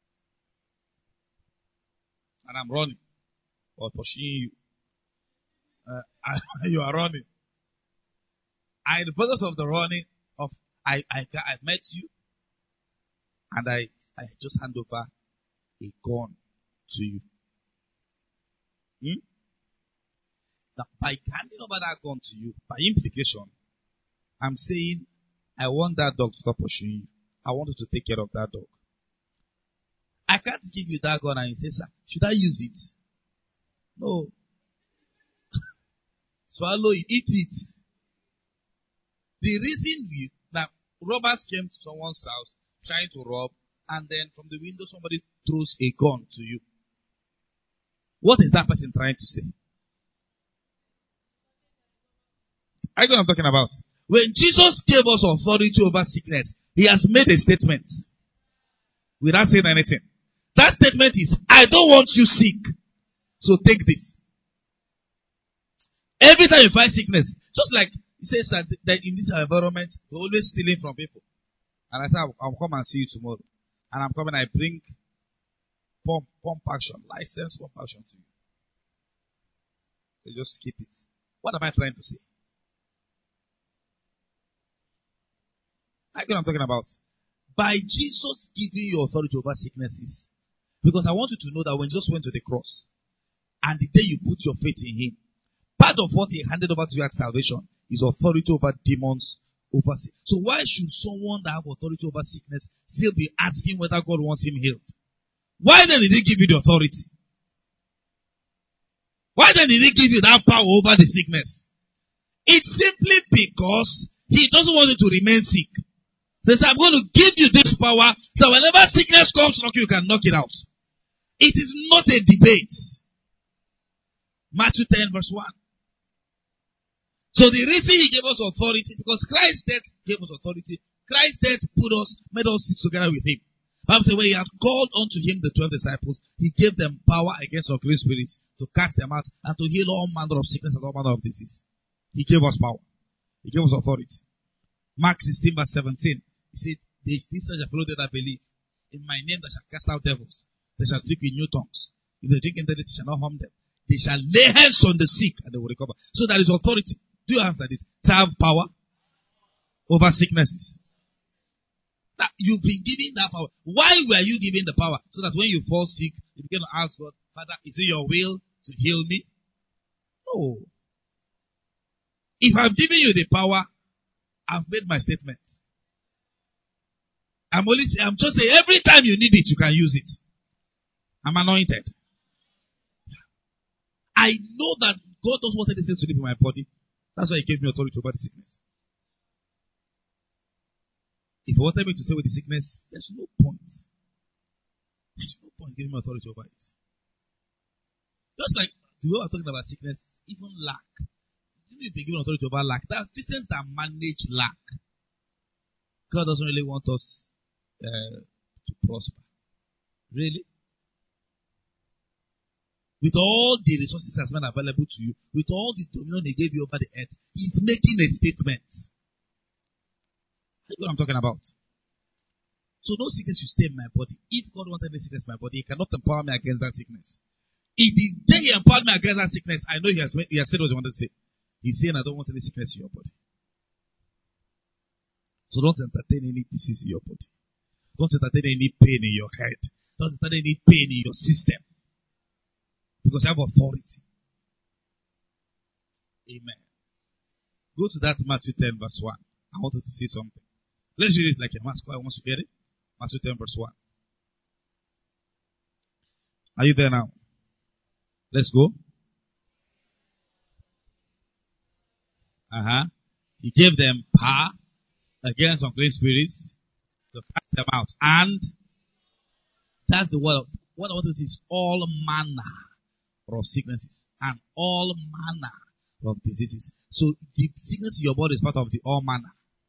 and I'm running, or pursuing you, uh, you are running, I, in the process of the running of, I, I, I met you, and I, I just hand over a gun to you. Hmm? Now, by handing over that gun to you, by implication, I'm saying, I want that dog to stop pursuing you. I want you to take care of that dog. I can't give you that gun and you say, sir, should I use it? No. Swallow it, eat it. The reason we, that robbers came to someone's house trying to rob, and then from the window somebody throws a gun to you. What is that person trying to say? I know what I'm talking about. When Jesus gave us authority over sickness, he has made a statement without saying anything. That statement is, I don't want you sick, so take this. Every time you find sickness, just like you say that in this environment, they're always stealing from people. And I say, I'll, I'll come and see you tomorrow. And I'm coming, I bring pump, pump action, license pump action to you. So just keep it. What am I trying to say? I know what I'm talking about. By Jesus giving you authority over sicknesses. Because I want you to know that when Jesus went to the cross, and the day you put your faith in him, part of what he handed over to you at salvation is authority over demons, over sickness. So why should someone that have authority over sickness still be asking whether God wants him healed? Why then did he give you the authority? Why then did he give you that power over the sickness? It's simply because he doesn't want you to remain sick. He says, I'm going to give you this power so whenever sickness comes, you can knock it out. It is not a debate. Matthew ten verse one. So the reason he gave us authority, because Christ's death gave us authority. Christ's death put us, made us sit together with him. Bible says when he had called unto him the twelve disciples, he gave them power against unclean spirits to cast them out and to heal all manner of sickness and all manner of disease. He gave us power. He gave us authority. Mark sixteen verse seventeen. He said, these shall follow them that believe. In my name they shall cast out devils. They shall speak with new tongues. If they drink into it, it shall not harm them. They shall lay hands on the sick and they will recover. So there is authority. Do you understand this? To have power over sicknesses. Now, you've been given that power. Why were you given the power? So that when you fall sick, you begin to ask God, Father, is it your will to heal me? No. If I've given you the power, I've made my statement. I'm only saying, I'm just saying, every time you need it, you can use it. I'm anointed. I know that God doesn't want anything to live in my body. That's why he gave me authority over the sickness. If he wanted me to stay with the sickness, there's no point. There's no point giving me authority over it. Just like the way I'm talking about sickness, even lack. You know, you've been given authority over lack. That's Christians that manage lack. God doesn't really want us uh, to prosper. Really? With all the resources that's been available to you, with all the dominion they gave you over the earth, he's making a statement. That's what I'm talking about. So no sickness should stay in my body. If God wanted any sickness in my body, he cannot empower me against that sickness. If the day he empowered me against that sickness, I know he has, he has said what he wanted to say. He's saying, I don't want any sickness in your body. So don't entertain any disease in your body. Don't entertain any pain in your head. Don't entertain any pain in your system. Because you have authority. Amen. Go to that Matthew ten verse one. I want you to see something. Let's read it like a mask. I want to get it. Matthew ten verse one. Are you there now? Let's go. Uh-huh. He gave them power against unclean spirits to cast them out. And that's the word. What I want to see is all manner of sicknesses and all manner of diseases. So the sickness in your body is part of the all manner.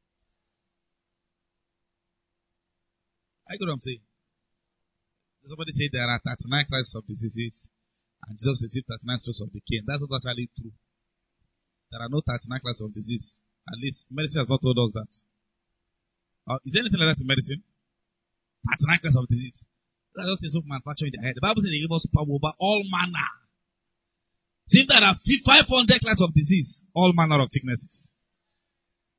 I get what I'm saying. Somebody said there are thirty-nine classes of diseases and Jesus received thirty-nine strokes of the cane. That's not actually true. There are no thirty-nine classes of disease. At least medicine has not told us that. Uh, is there anything like that in medicine? thirty-nine classes of disease. That's just a manufacturing in the head. The Bible says they give us power over all manner. So if there are five hundred classes of disease, all manner of sicknesses.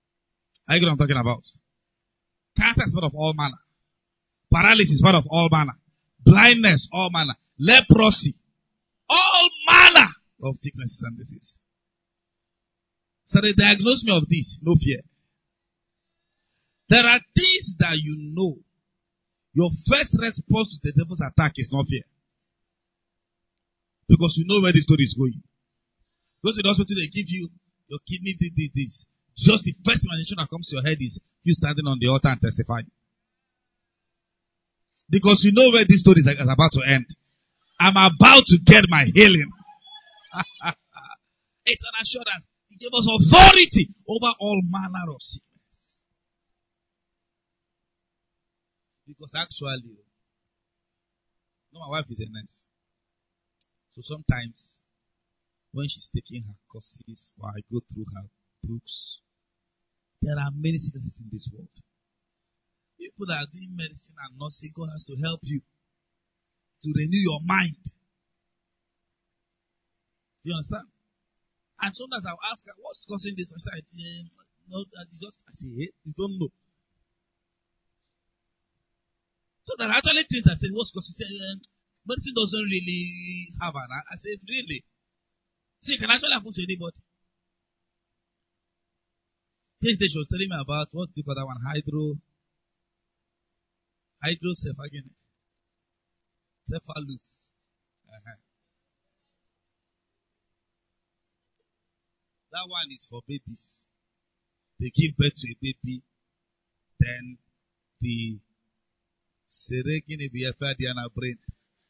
Are you know what I'm talking about? Cancer is part of all manner. Paralysis is part of all manner. Blindness, all manner. Leprosy, all manner of sicknesses and disease. So they diagnose me of this, no fear. There are things that you know. Your first response to the devil's attack is not fear. Because you know where the story is going. Go to the hospital, they give you your kidney did this, this. Just the first imagination that comes to your head is you standing on the altar and testifying. Because you know where this story is about to end. I'm about to get my healing. It's an assurance. He gave us authority over all manner of sickness. Because actually, no, my wife is a nurse. So sometimes, when she's taking her courses or I go through her books, there are many sicknesses in this world. People that are doing medicine and nursing, God has to help you to renew your mind. You understand? And sometimes I'll ask her, what's causing this? I say, eh, no, you just, I say, hey, you don't know. So there are actually things I say, what's causing? Say, eh, medicine doesn't really have an, I say, really? So it can actually happen to anybody. Yesterday she was telling me about, what do you call that one? Hydro, hydrocephalus. Cephalus. Uh-huh. That one is for babies. They give birth to a baby, then the seregine be a brain.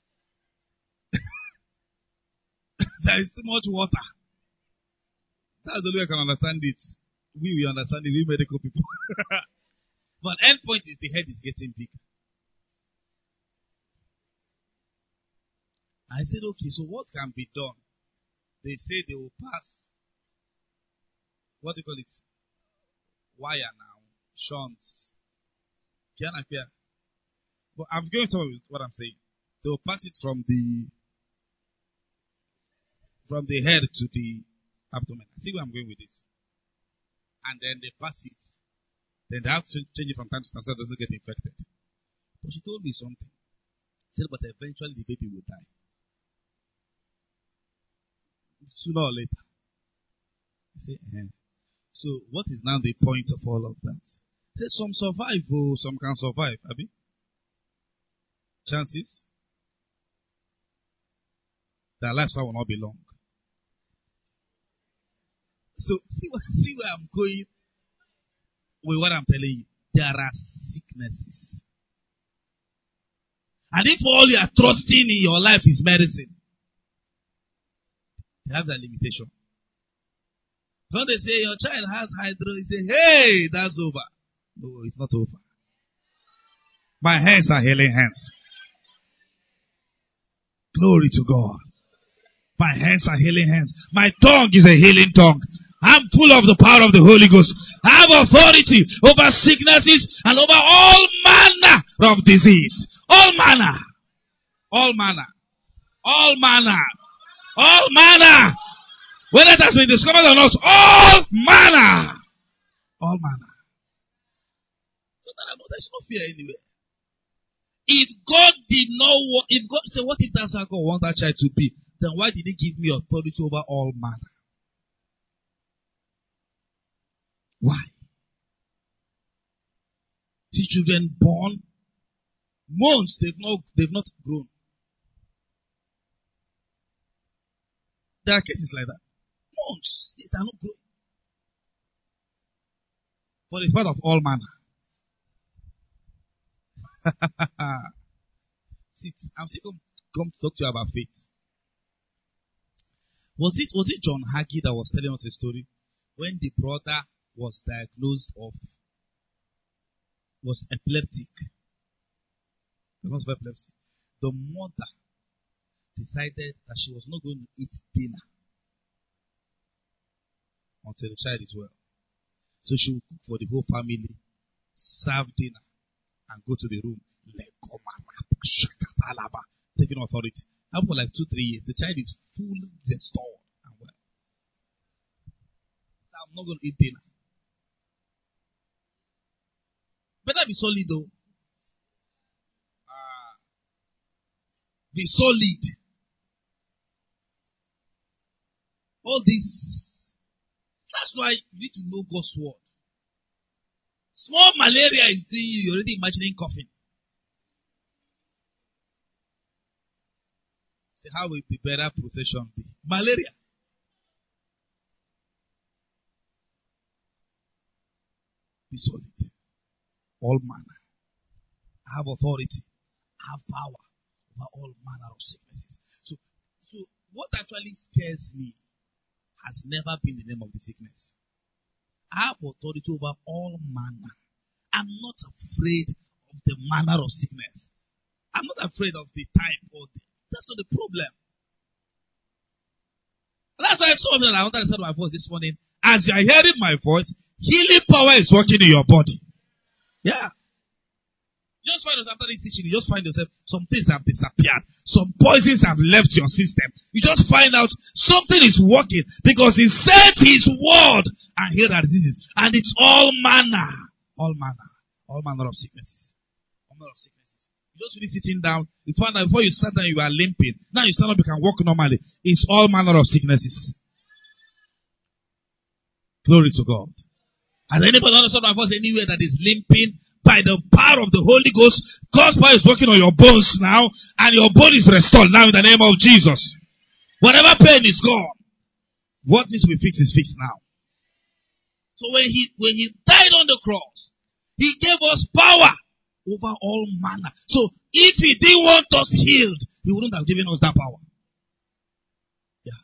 There is too much water. That's the way I can understand it. We we understand it, we medical people. But end point is the head is getting bigger. I said, okay, so what can be done? They say they will pass, what do you call it? Wire now, shunts. But I'm going to with what I'm saying. They will pass it from the from the head to the abdomen. See where I'm going with this. And then they pass it. Then they have to change it from time to time so it doesn't get infected. But she told me something. She said, but eventually the baby will die. Sooner or later. I say, eh. So what is now the point of all of that? Say some survive, oh, some can survive, Abi. Chances. Their lifespan will not be long. So see what see where I'm going with what I'm telling you. There are sicknesses. And if all you are trusting in your life is medicine, they have that limitation. When they say your child has hydro, you say, hey, that's over. No, it's not over. My hands are healing hands. Glory to God. My hands are healing hands. My tongue is a healing tongue. I'm full of the power of the Holy Ghost. I have authority over sicknesses and over all manner of disease. All manner. All manner. All manner. All manner. Whether it has been discovered or not, all manner. All manner. So that I know there's no fear anywhere. If God did not want, if God said, what if that's how God wants that child to be? Then why did he give me authority over all manner? Why? See children born, months, they've not, they've not grown. There are cases like that. Months, they are not growing. But it's part of all manner. See, I'm still come, come to talk to you about faith. Was it, was it John Hagee that was telling us a story? When the brother was diagnosed of, was epileptic. Not of epilepsy. The mother decided that she was not going to eat dinner until the child is well. So she would cook for the whole family, serve dinner, and go to the room. Taking authority. And for like two, three years, the child is fully restored and well. So I'm not going to eat dinner. be solid though. Ah. Be solid. All this. That's why you need to know God's word. Small malaria is doing you, you're already imagining coughing. Say, how will the better procession be? Malaria. Be solid. All manner. I have authority. I have power over all manner of sicknesses. So, so what actually scares me has never been the name of the sickness. I have authority over all manner. I'm not afraid of the manner of sickness. I'm not afraid of the type or the, that's not the problem. And that's why some of them I wanted to say my voice this morning. As you are hearing my voice, healing power is working in your body. Yeah. Just find yourself after this teaching, you just find yourself, some things have disappeared. Some poisons have left your system. You just find out something is working because he sent his word and healed our diseases. And it's all manner. All manner. All manner of sicknesses. All manner of sicknesses. You just really sitting down. You found out before you sat down you were limping. Now you stand up, you can walk normally. It's all manner of sicknesses. Glory to God. Has anybody understood my voice anywhere that is limping? By the power of the Holy Ghost, God's power is working on your bones now, and your body is restored now in the name of Jesus. Whatever pain is gone, what needs to be fixed is fixed now. So when he when he died on the cross, he gave us power over all manner. So if he didn't want us healed, he wouldn't have given us that power. Yeah.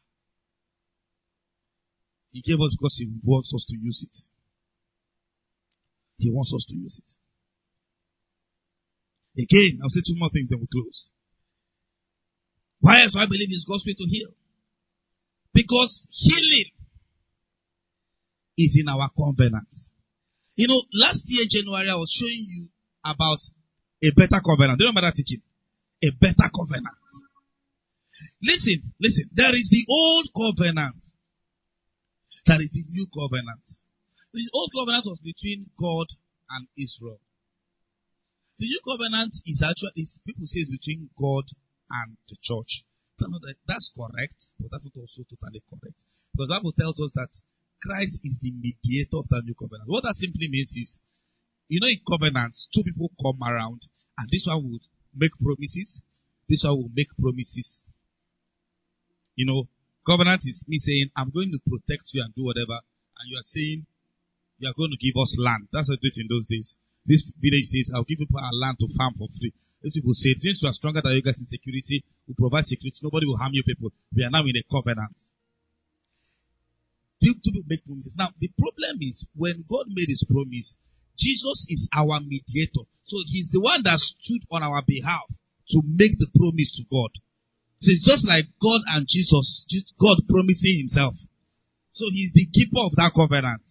He gave us because he wants us to use it. He wants us to use it. Again, I'll say two more things, then we'll close. Why do I believe it's God's way to heal? Because healing is in our covenant. You know, last year, January, I was showing you about a better covenant. Do you remember that teaching? A better covenant. Listen, listen. There is the old covenant. There is the new covenant. The old covenant was between God and Israel. The new covenant is actually, is, people say it's between God and the church. That's correct, but that's not also totally correct. Because the Bible tells us that Christ is the mediator of that new covenant. What that simply means is, you know, in covenants, two people come around, and this one would make promises, this one will make promises. You know, covenant is me saying, I'm going to protect you and do whatever, and you are saying, you are going to give us land. That's what they did in those days. This village says, I'll give people our land to farm for free. These people say, since you are stronger than you guys in security, we provide security, nobody will harm you people. We are now in a covenant. Two people make promises. Now, the problem is, when God made his promise, Jesus is our mediator. So he's the one that stood on our behalf to make the promise to God. So it's just like God and Jesus, God promising himself. So he's the keeper of that covenant.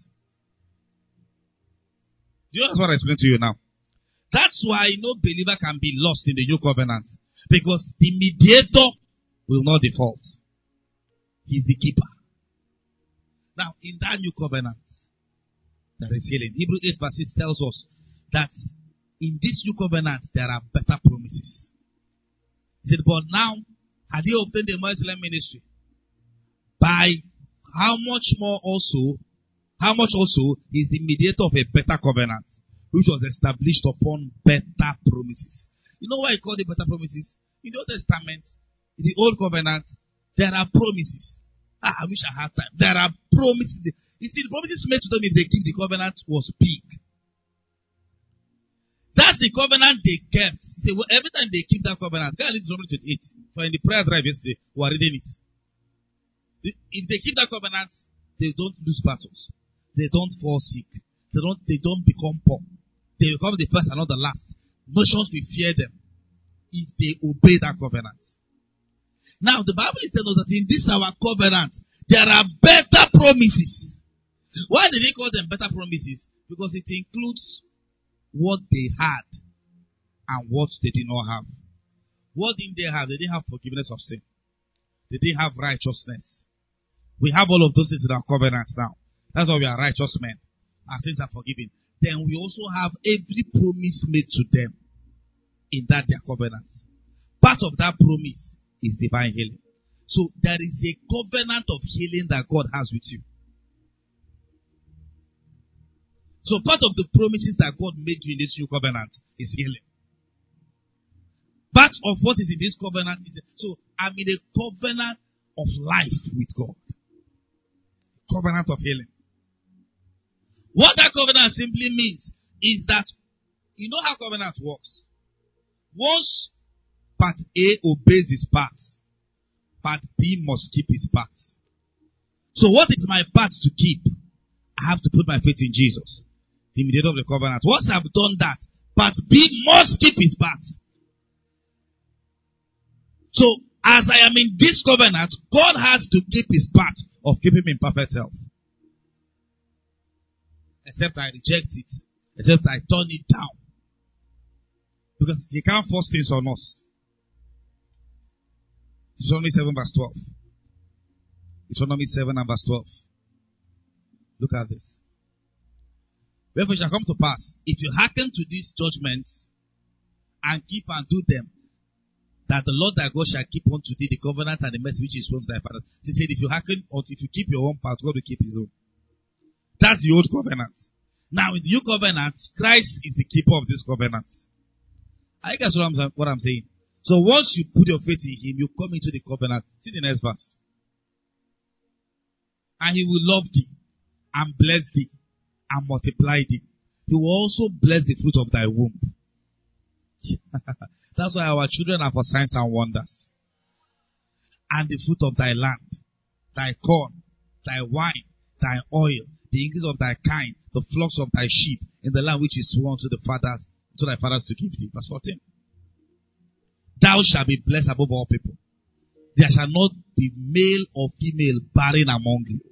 Do you understand what I explained to you now? That's why no believer can be lost in the new covenant. Because the mediator will not default. He's the keeper. Now, in that new covenant, there is healing. Hebrews eight verse six tells us that in this new covenant, there are better promises. He said, but now, had he obtained the Muslim ministry, by how much more also How much also is the mediator of a better covenant, which was established upon better promises. You know why he called it better promises? In the Old Testament, in the Old Covenant, there are promises. Ah, I wish I had time. There are promises. You see, the promises made to them if they keep the covenant was big. That's the covenant they kept. See, well, every time they keep that covenant, go and read Deuteronomy twenty-eight. For in the prayer drive yesterday, we are reading it. If they keep that covenant, they don't lose battles. They don't fall sick. They don't, they don't become poor. They become the first and not the last. Nations will fear them if they obey that covenant. Now, the Bible is telling us that in this our covenant, there are better promises. Why did they call them better promises? Because it includes what they had and what they did not have. What didn't they have? They didn't have forgiveness of sin. They didn't have righteousness. We have all of those things in our covenant now. That's why we are righteous men. Our sins are forgiven. then we also have every promise made to them in that their covenant. Part of that promise is divine healing. So there is a covenant of healing that God has with you. So part of the promises that God made you in this new covenant is healing. Part of what is in this covenant is, so I'm in a covenant of life with God. Covenant of healing. What that covenant simply means is that, you know how covenant works. Once part A obeys his part, part B must keep his part. So what is my part to keep? I have to put my faith in Jesus, the mediator of the covenant. Once I've done that, part B must keep his part. So, as I am in this covenant, God has to keep his part of keeping me in perfect health. Except I reject it. Except I turn it down. Because he can't force things on us. Deuteronomy seven verse twelve. Deuteronomy seven and verse twelve. Look at this. Wherefore it shall come to pass, if you hearken to these judgments, and keep and do them, that the Lord thy God shall keep unto thee the covenant and the mercy which is sworn to thy fathers. So he said, if you hearken, or if you keep your own part, God will keep his own. That's the old covenant. Now in the new covenant, Christ is the keeper of this covenant. I guess what I'm, what I'm saying. So once you put your faith in him, you come into the covenant. See the next verse. And he will love thee, and bless thee, and multiply thee. He will also bless the fruit of thy womb. That's why our children are for signs and wonders. And the fruit of thy land, thy corn, thy wine, thy oil, the increase of thy kind, the flocks of thy sheep, in the land which is sworn to the fathers, to thy fathers to give thee. Verse fourteen. Thou shalt be blessed above all people. There shall not be male or female barren among you.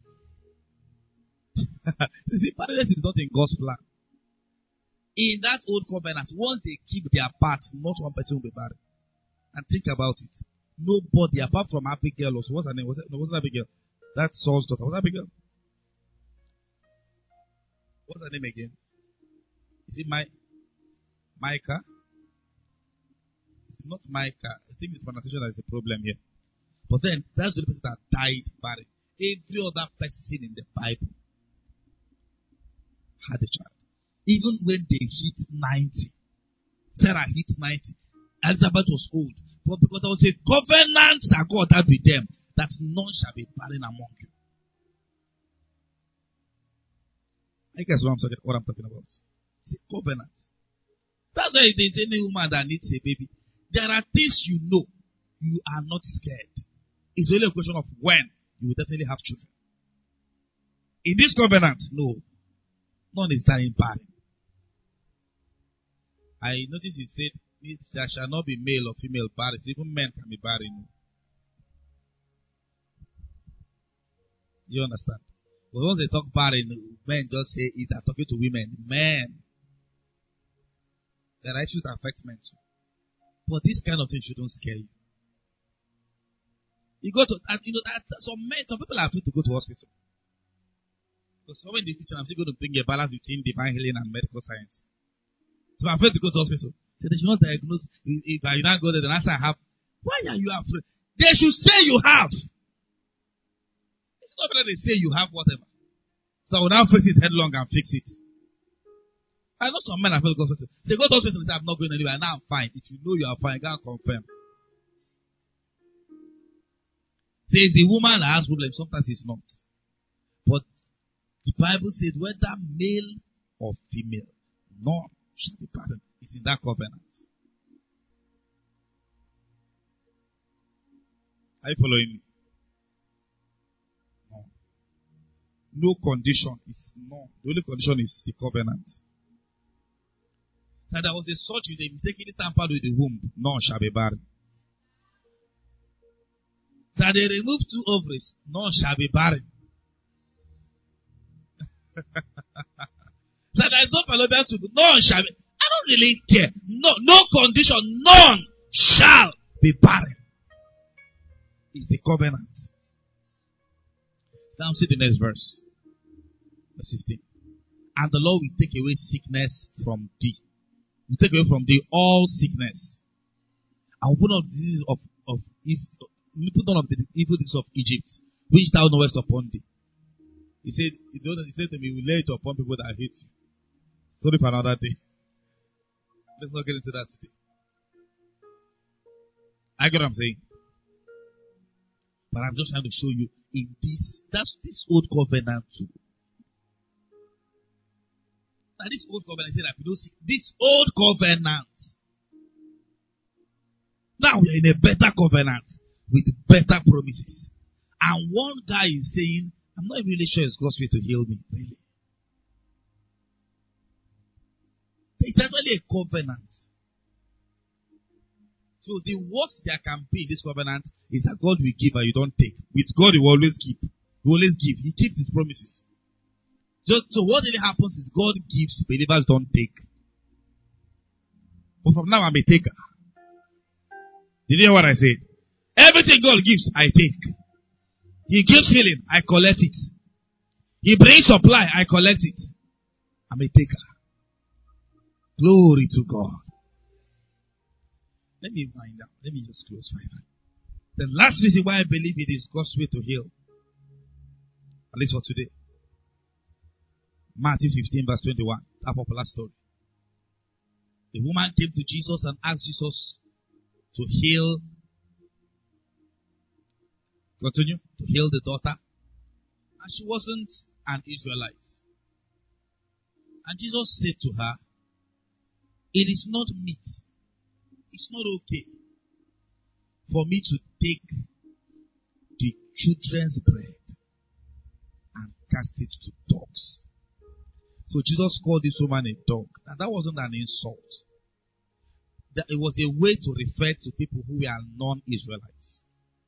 See, see, barrenness is not in God's plan. In that old covenant, once they keep their part, not one person will be barren. And think about it. Nobody, apart from Abigail also. What's her name? Was it, no, wasn't Abigail? That's Saul's daughter. What's Abigail? What's her name again? Is it My, Micah? It's not Micah. I think it's pronunciation that is the problem here. But then, that's the person that died barren. Every other person in the Bible had a child. Even when they hit ninety, Sarah hit ninety, Elizabeth was old. But because there was a covenant that God had with them, that none shall be barren among you. I guess what I'm talking, what I'm talking about. It's a covenant. That's why there's any woman that needs a baby. There are things you know. You are not scared. It's only a question of when you will definitely have children. In this covenant, no. None is dying barren. I noticed he said, there shall not be male or female barren. So even men can be barren. You understand? But once they talk barren, men just say it are talking to women. Men. There are issues that affect men too. But this kind of thing shouldn't scare you. You go to, you know, that some men, some people are afraid to go to hospital. Because when this teaching, I'm still going to bring a balance between divine healing and medical science. So I'm afraid to go to hospital. So they should not diagnose. If I now go there, the answer I have. Why are you afraid? They should say you have. It's not that they say you have whatever. So I will now face it headlong and fix it. I know some men are afraid to go to hospital. Say go to hospital and say I'm not going anywhere. Now I'm fine. If you know you are fine, go and confirm. Say it's the woman that has problems. Sometimes it's not. But the Bible said whether male or female, none shall be barren. It's in that covenant. Are you following me? No. No condition is no. The only condition is the covenant. So there was a surgery, they mistakenly tampered with the womb. None shall be barren. So they removed two ovaries. None shall be barren. So there is no fallopian tube. None shall be. I don't really care. No, no condition. None shall be barren. It's the covenant. Now see the next verse. Verse fifteen. and the Lord will take away sickness from thee. Will take away from thee all sickness. I will put on the disease of, of East, put on of the evil disease of Egypt, which thou knowest upon thee. He said, he said to me, we lay it upon people that hate you. Sorry for another day. Let's not get into that today. I get what I'm saying. But I'm just trying to show you in this, that's this old covenant too. Now this old covenant, I said that we don't see this old covenant. Now we are in a better covenant with better promises. And one guy is saying, I'm not really sure it's God's way to heal me. Really. It's actually a covenant. So the worst there can be in this covenant is that God will give and you don't take. With God, you will always keep. You always give. He keeps his promises. So, so what really happens is God gives, believers don't take. But from now I'm a taker. Did you hear what I said? Everything God gives, I take. He gives healing, I collect it. He brings supply, I collect it. I'm a taker. Glory to God. Let me wind up. Let me just close finally. The last reason why I believe it is God's way to heal, at least for today. Matthew fifteen verse twenty-one, a popular story. The woman came to Jesus and asked Jesus to heal, continue, to heal the daughter. And she wasn't an Israelite. And Jesus said to her, it is not meat, it's not okay for me to take the children's bread and cast it to dogs. So Jesus called this woman a dog. And that wasn't an insult. That it was a way to refer to people who were non-Israelites.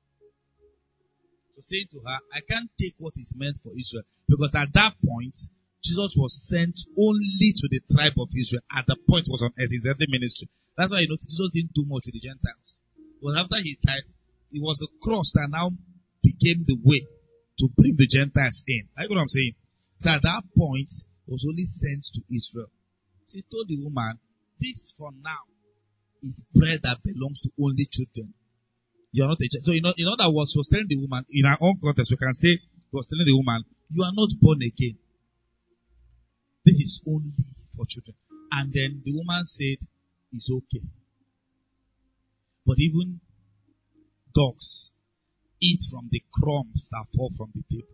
So saying to her, I can't take what is meant for Israel. Because at that point, Jesus was sent only to the tribe of Israel. At the point he was on earth, his earthly ministry. That's why you notice Jesus didn't do much with the Gentiles. But after he died, it was the cross that now became the way to bring the Gentiles in. I know what I'm saying? So at that point, he was only sent to Israel. So he told the woman, this for now is bread that belongs to only children. You are not a child. So in, in other words, he was telling the woman, in our own context, we can say, he was telling the woman, you are not born again. This is only for children. And then the woman said, it's okay. But even dogs eat from the crumbs that fall from the table.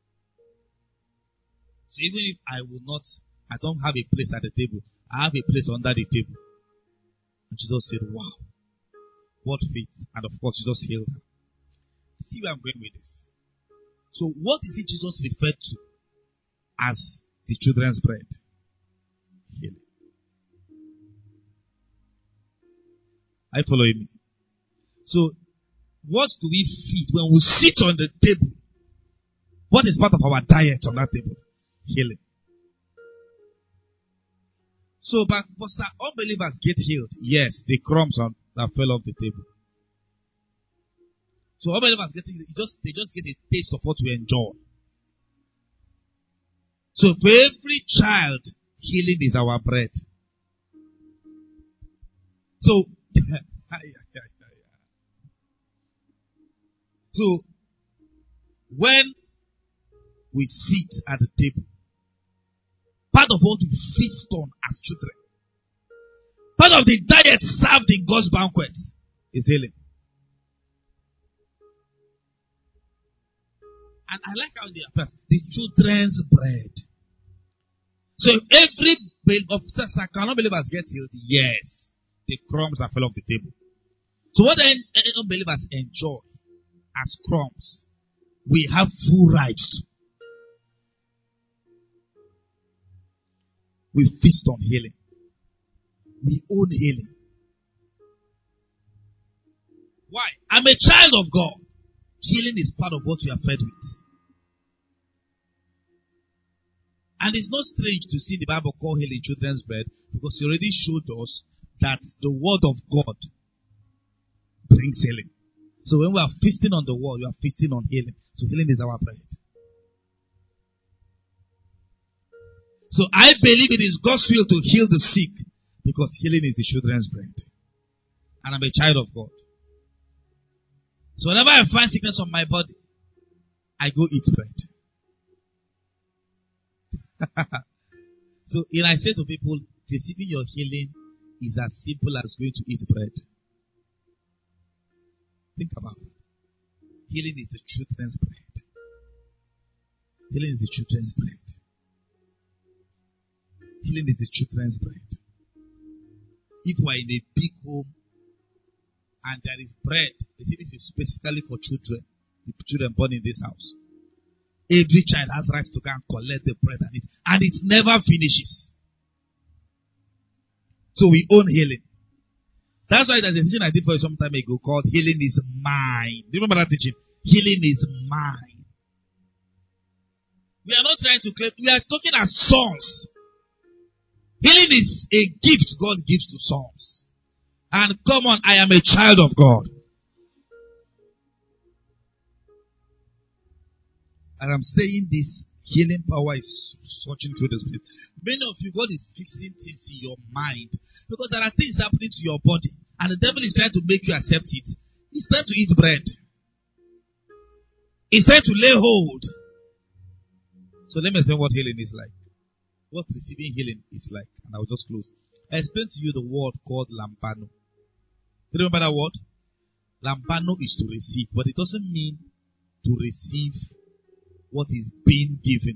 So even if I will not, I don't have a place at the table, I have a place under the table. And Jesus said, wow, what faith. And of course, Jesus healed her. See where I'm going with this. So what is it Jesus referred to as the children's bread? Healing. Are you following me? So, what do we feed when we sit on the table? What is part of our diet on that table? Healing. So, but, but sir, unbelievers get healed. Yes, the crumbs on, that fell off the table. So unbelievers get it, just they just get a taste of what we enjoy. So for every child, healing is our bread. So, so when we sit at the table, part of what we feast on as children, part of the diet served in God's banquets is healing. And I like how they appears, the children's bread. So if every of unbelievers get healed, yes, the crumbs that fell off the table. So what then unbelievers enjoy as crumbs, we have full rights to. We feast on healing. We own healing. Why? I'm a child of God. Healing is part of what we are fed with. And it's not strange to see the Bible call healing children's bread, because he already showed us that the word of God brings healing. So when we are feasting on the word, we are feasting on healing. So healing is our bread. So I believe it is God's will to heal the sick because healing is the children's bread. And I'm a child of God. So whenever I find sickness on my body, I go eat bread. So when I say to people, receiving your healing is as simple as going to eat bread. Think about it. Healing is the children's bread. Healing is the children's bread. Healing is the children's bread. If we are in a big home and there is bread, they say this is specifically for children, the children born in this house. Every child has rights to go and collect the bread and eat, and it never finishes. So we own healing. That's why there's a teaching I did for you some time ago called Healing is Mine. Do you remember that teaching? Healing is mine. We are not trying to claim, we are talking as sons. Healing is a gift God gives to sons. And come on, I am a child of God. And I'm saying this, healing power is searching through this place. Many of you, God is fixing things in your mind. Because there are things happening to your body. And the devil is trying to make you accept it. It's time to eat bread. It's time to lay hold. So let me explain what healing is like. What receiving healing is like. And I will just close. I explained to you the word called lambano. Do you remember that word? Lambano is to receive. But it doesn't mean to receive what is being given.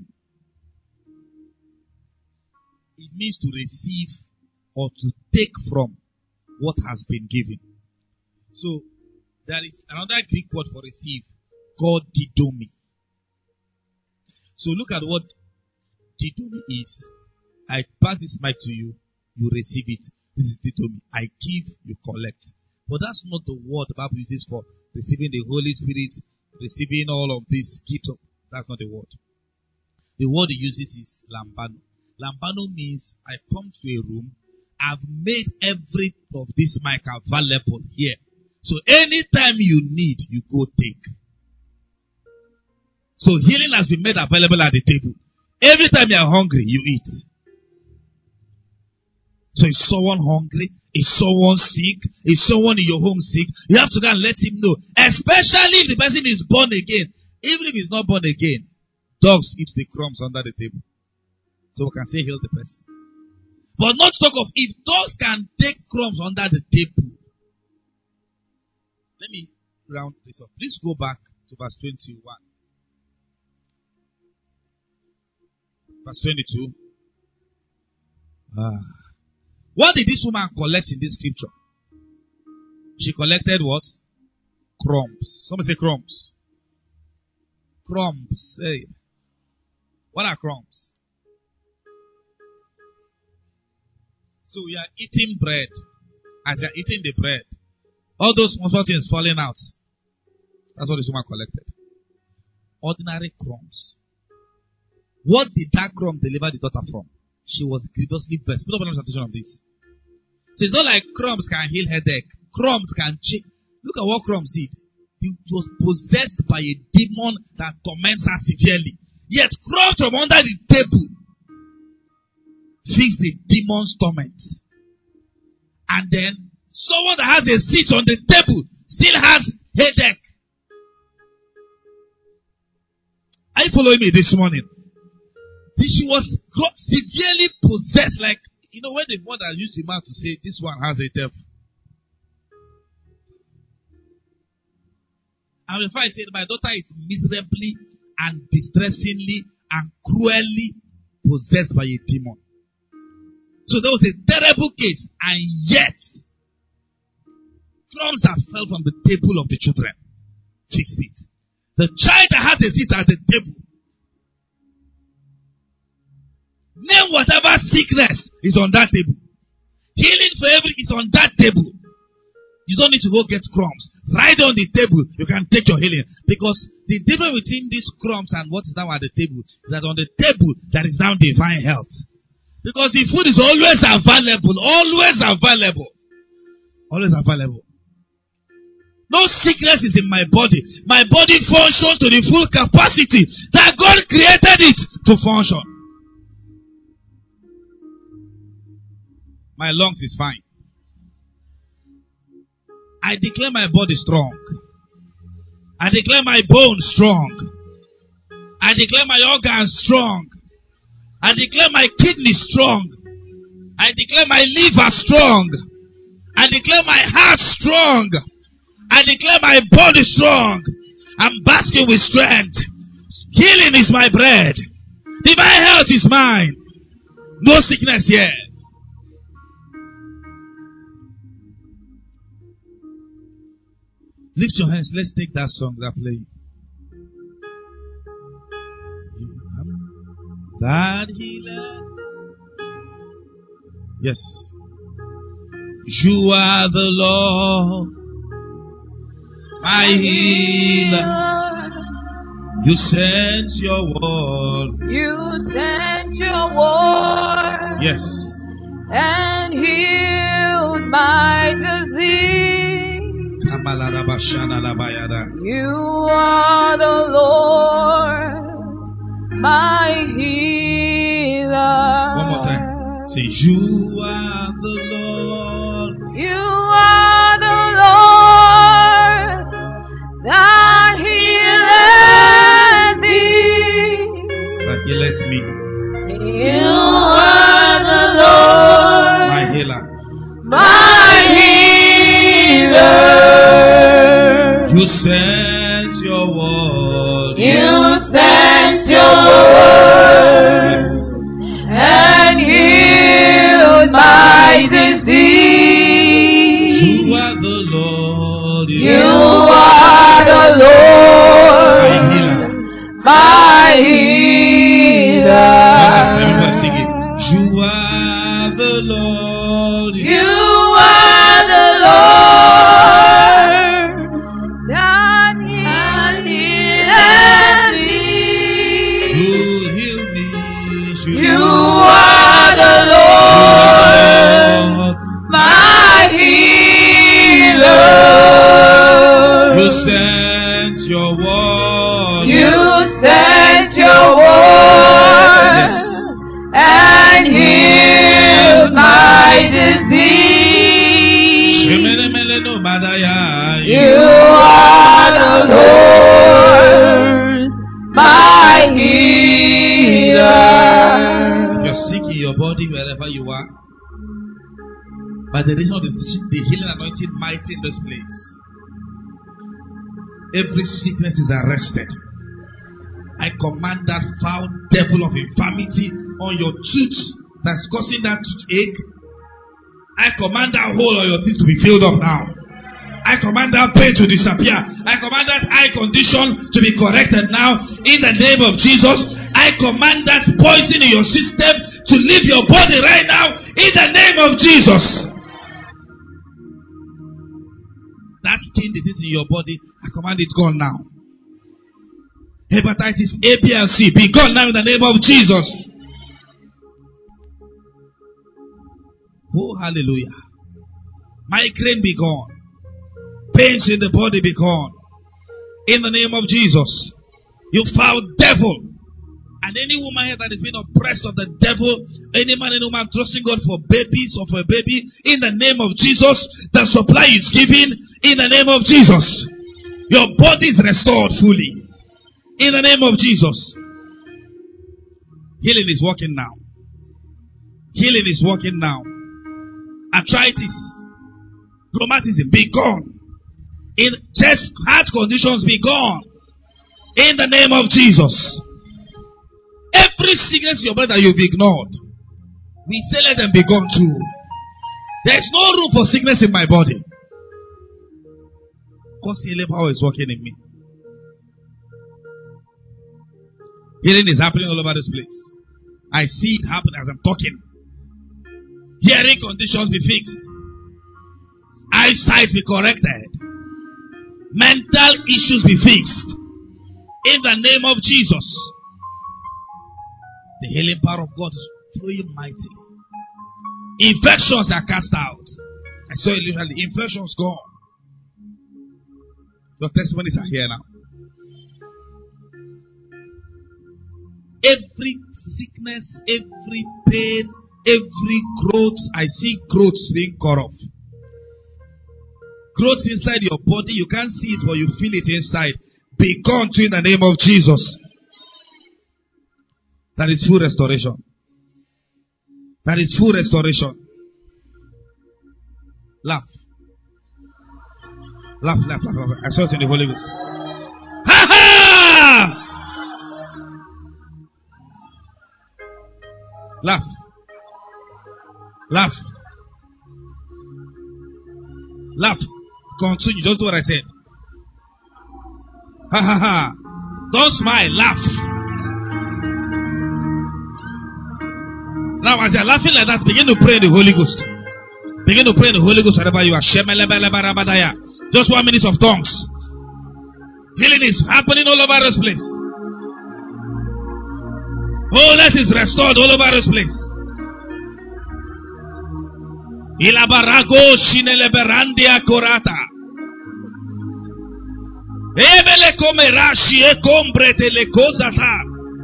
It means to receive or to take from what has been given. So, there is another Greek word for receive called didomi. So look at what didomi is. I pass this mic to you, you receive it. This is didomi. I give, you collect. But that's not the word the Bible uses for receiving the Holy Spirit, receiving all of these gifts. That's not the word. The word it uses is lambano. Lambano means I come to a room, I've made every of this mic available here. So anytime you need, you go take. So healing has been made available at the table. Every time you are hungry, you eat. So is someone hungry? Is someone sick? Is someone in your home sick? You have to go and let him know. Especially if the person is born again. Even if he's not born again, dogs eat the crumbs under the table. So we can say heal the person. But not talk of if dogs can take crumbs under the table. Let me round this up. Please go back to verse twenty-one. Verse twenty-two. Ah. What did this woman collect in this scripture? She collected what? Crumbs. Somebody say crumbs. Crumbs. Hey. What are crumbs? So we are eating bread. As you are eating the bread, all those small things falling out. That's what this woman collected. Ordinary crumbs. What did that crumb deliver the daughter from? She was grievously vexed. Put up an attention on this. So it's not like crumbs can heal headache. Crumbs can change. Look at what crumbs did. He was possessed by a demon that torments her severely. Yet crumbs from under the table fix the demon's torment. And then someone that has a seat on the table still has headache. Are you following me this morning? She was severely possessed. Like, you know, when the mother used the mouth to say, this one has a devil. And before I said, my daughter is miserably and distressingly and cruelly possessed by a demon. So there was a terrible case, and yet, crumbs that fell from the table of the children fixed it. The child that has a seat at the table, name whatever sickness is on that table. Healing for every is on that table. You don't need to go get crumbs. Right on the table, you can take your healing. Because the difference between these crumbs and what is now at the table is that on the table, there is now divine health. Because the food is always available. Always available. Always available. No sickness is in my body. My body functions to the full capacity that God created it to function. My lungs is fine. I declare my body strong. I declare my bones strong. I declare my organs strong. I declare my kidney strong. I declare my liver strong. I declare my heart strong. I declare my body strong. I'm basking with strength. Healing is my bread. Divine health is mine. No sickness here. Lift your hands. Let's take that song that playing. That healer. Yes. You are the Lord, my healer. You sent your word. You sent your word. Yes. And healed my disease. You are the Lord, my healer. One more time. Say, you are the Lord. You are the Lord that healeth thee. That healeth me. You are the Lord, my healer. My healer. You sent your word. You sent your word. Yes. And healed my disease. You are the Lord. You are the Lord, my healer. my healer. Yes, everybody sing it. You are the Lord. You are the Lord that healeth thee. You heal me. You are the Lord, my healer. You sent your word. You sent your word. Yes. And healed my disease. You are the Lord, my healer. If you're sick in your body, wherever you are, by the reason of the, the healing anointing mighty in this place, every sickness is arrested. I command that foul devil of infirmity on your tooth that's causing that toothache. I command that hole on your teeth to be filled up now. I command that pain to disappear. I command that eye condition to be corrected now in the name of Jesus. I command that poison in your system to leave your body right now in the name of Jesus. That skin disease in your body, I command it gone now. Hepatitis A, B, and C, be gone now in the name of Jesus. Oh, hallelujah. Migraine be gone. Pains in the body be gone. In the name of Jesus. You foul devil. And any woman here that is being oppressed of the devil, any man and woman trusting God for babies or for a baby, in the name of Jesus, the supply is given in the name of Jesus. Your body is restored fully. In the name of Jesus. Healing is working now. Healing is working now. Arthritis, rheumatism, be gone. In chest, heart conditions, be gone. In the name of Jesus. Every sickness in your body that you've ignored, we say let them be gone too. There is no room for sickness in my body. God's healing power is working in me. Healing is happening all over this place. I see it happen as I'm talking. Hearing conditions be fixed. Eyesight be corrected. Mental issues be fixed. In the name of Jesus. The healing power of God is flowing mightily. Infections are cast out. I saw it literally. Infections gone. Your testimonies are here now. Every sickness, every pain, every growth, I see growth being cut off. Growth inside your body, you can't see it, but you feel it inside. Be gone to in the name of Jesus. That is full restoration. That is full restoration. Laugh. Laugh, laugh, laugh, laugh. I saw it in the Holy Ghost. Ha ha! Laugh. Laugh. Laugh. Continue. Just do what I said. Ha ha ha. Don't smile. Laugh. Now as you're laughing like that, begin to pray in the Holy Ghost. Begin to pray in the Holy Ghost wherever you are. Just one minute of tongues. Healing is happening all over this place. Wholeness is restored all over this place. Ilabarago shineleberandia korata. Ebele komerashi e combre telekozata.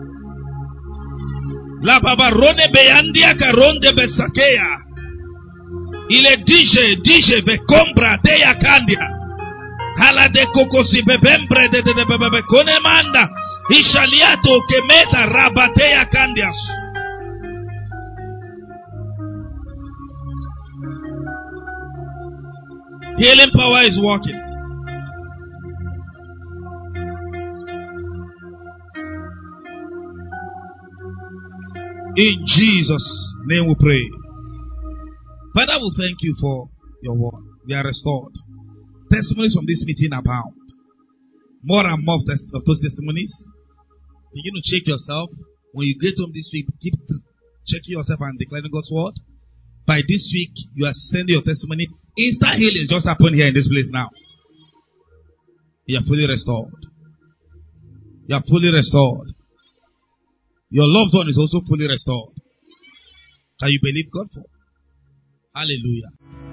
La babarone beyandia karonde besakea. Ile dije dije ve compra te ya candia. Hala de kokosi bebembre de de bebebe kone manda. Ishaliato que meta rabate ya candias. Healing power is working. In Jesus' name we pray. Father, we thank you for your word. We are restored. Testimonies from this meeting abound. More and more of those testimonies. Begin to check yourself. When you get home this week, keep checking yourself and declaring God's word. By this week, you are sending your testimony. Instant healing just happened here in this place now. You are fully restored. You are fully restored. Your loved one is also fully restored. Can you believe God for? Hallelujah.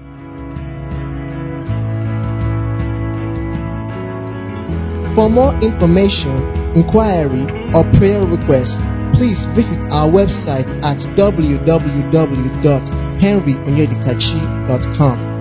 For more information, inquiry, or prayer request, please visit our website at w w w dot henry onyedikachi dot com.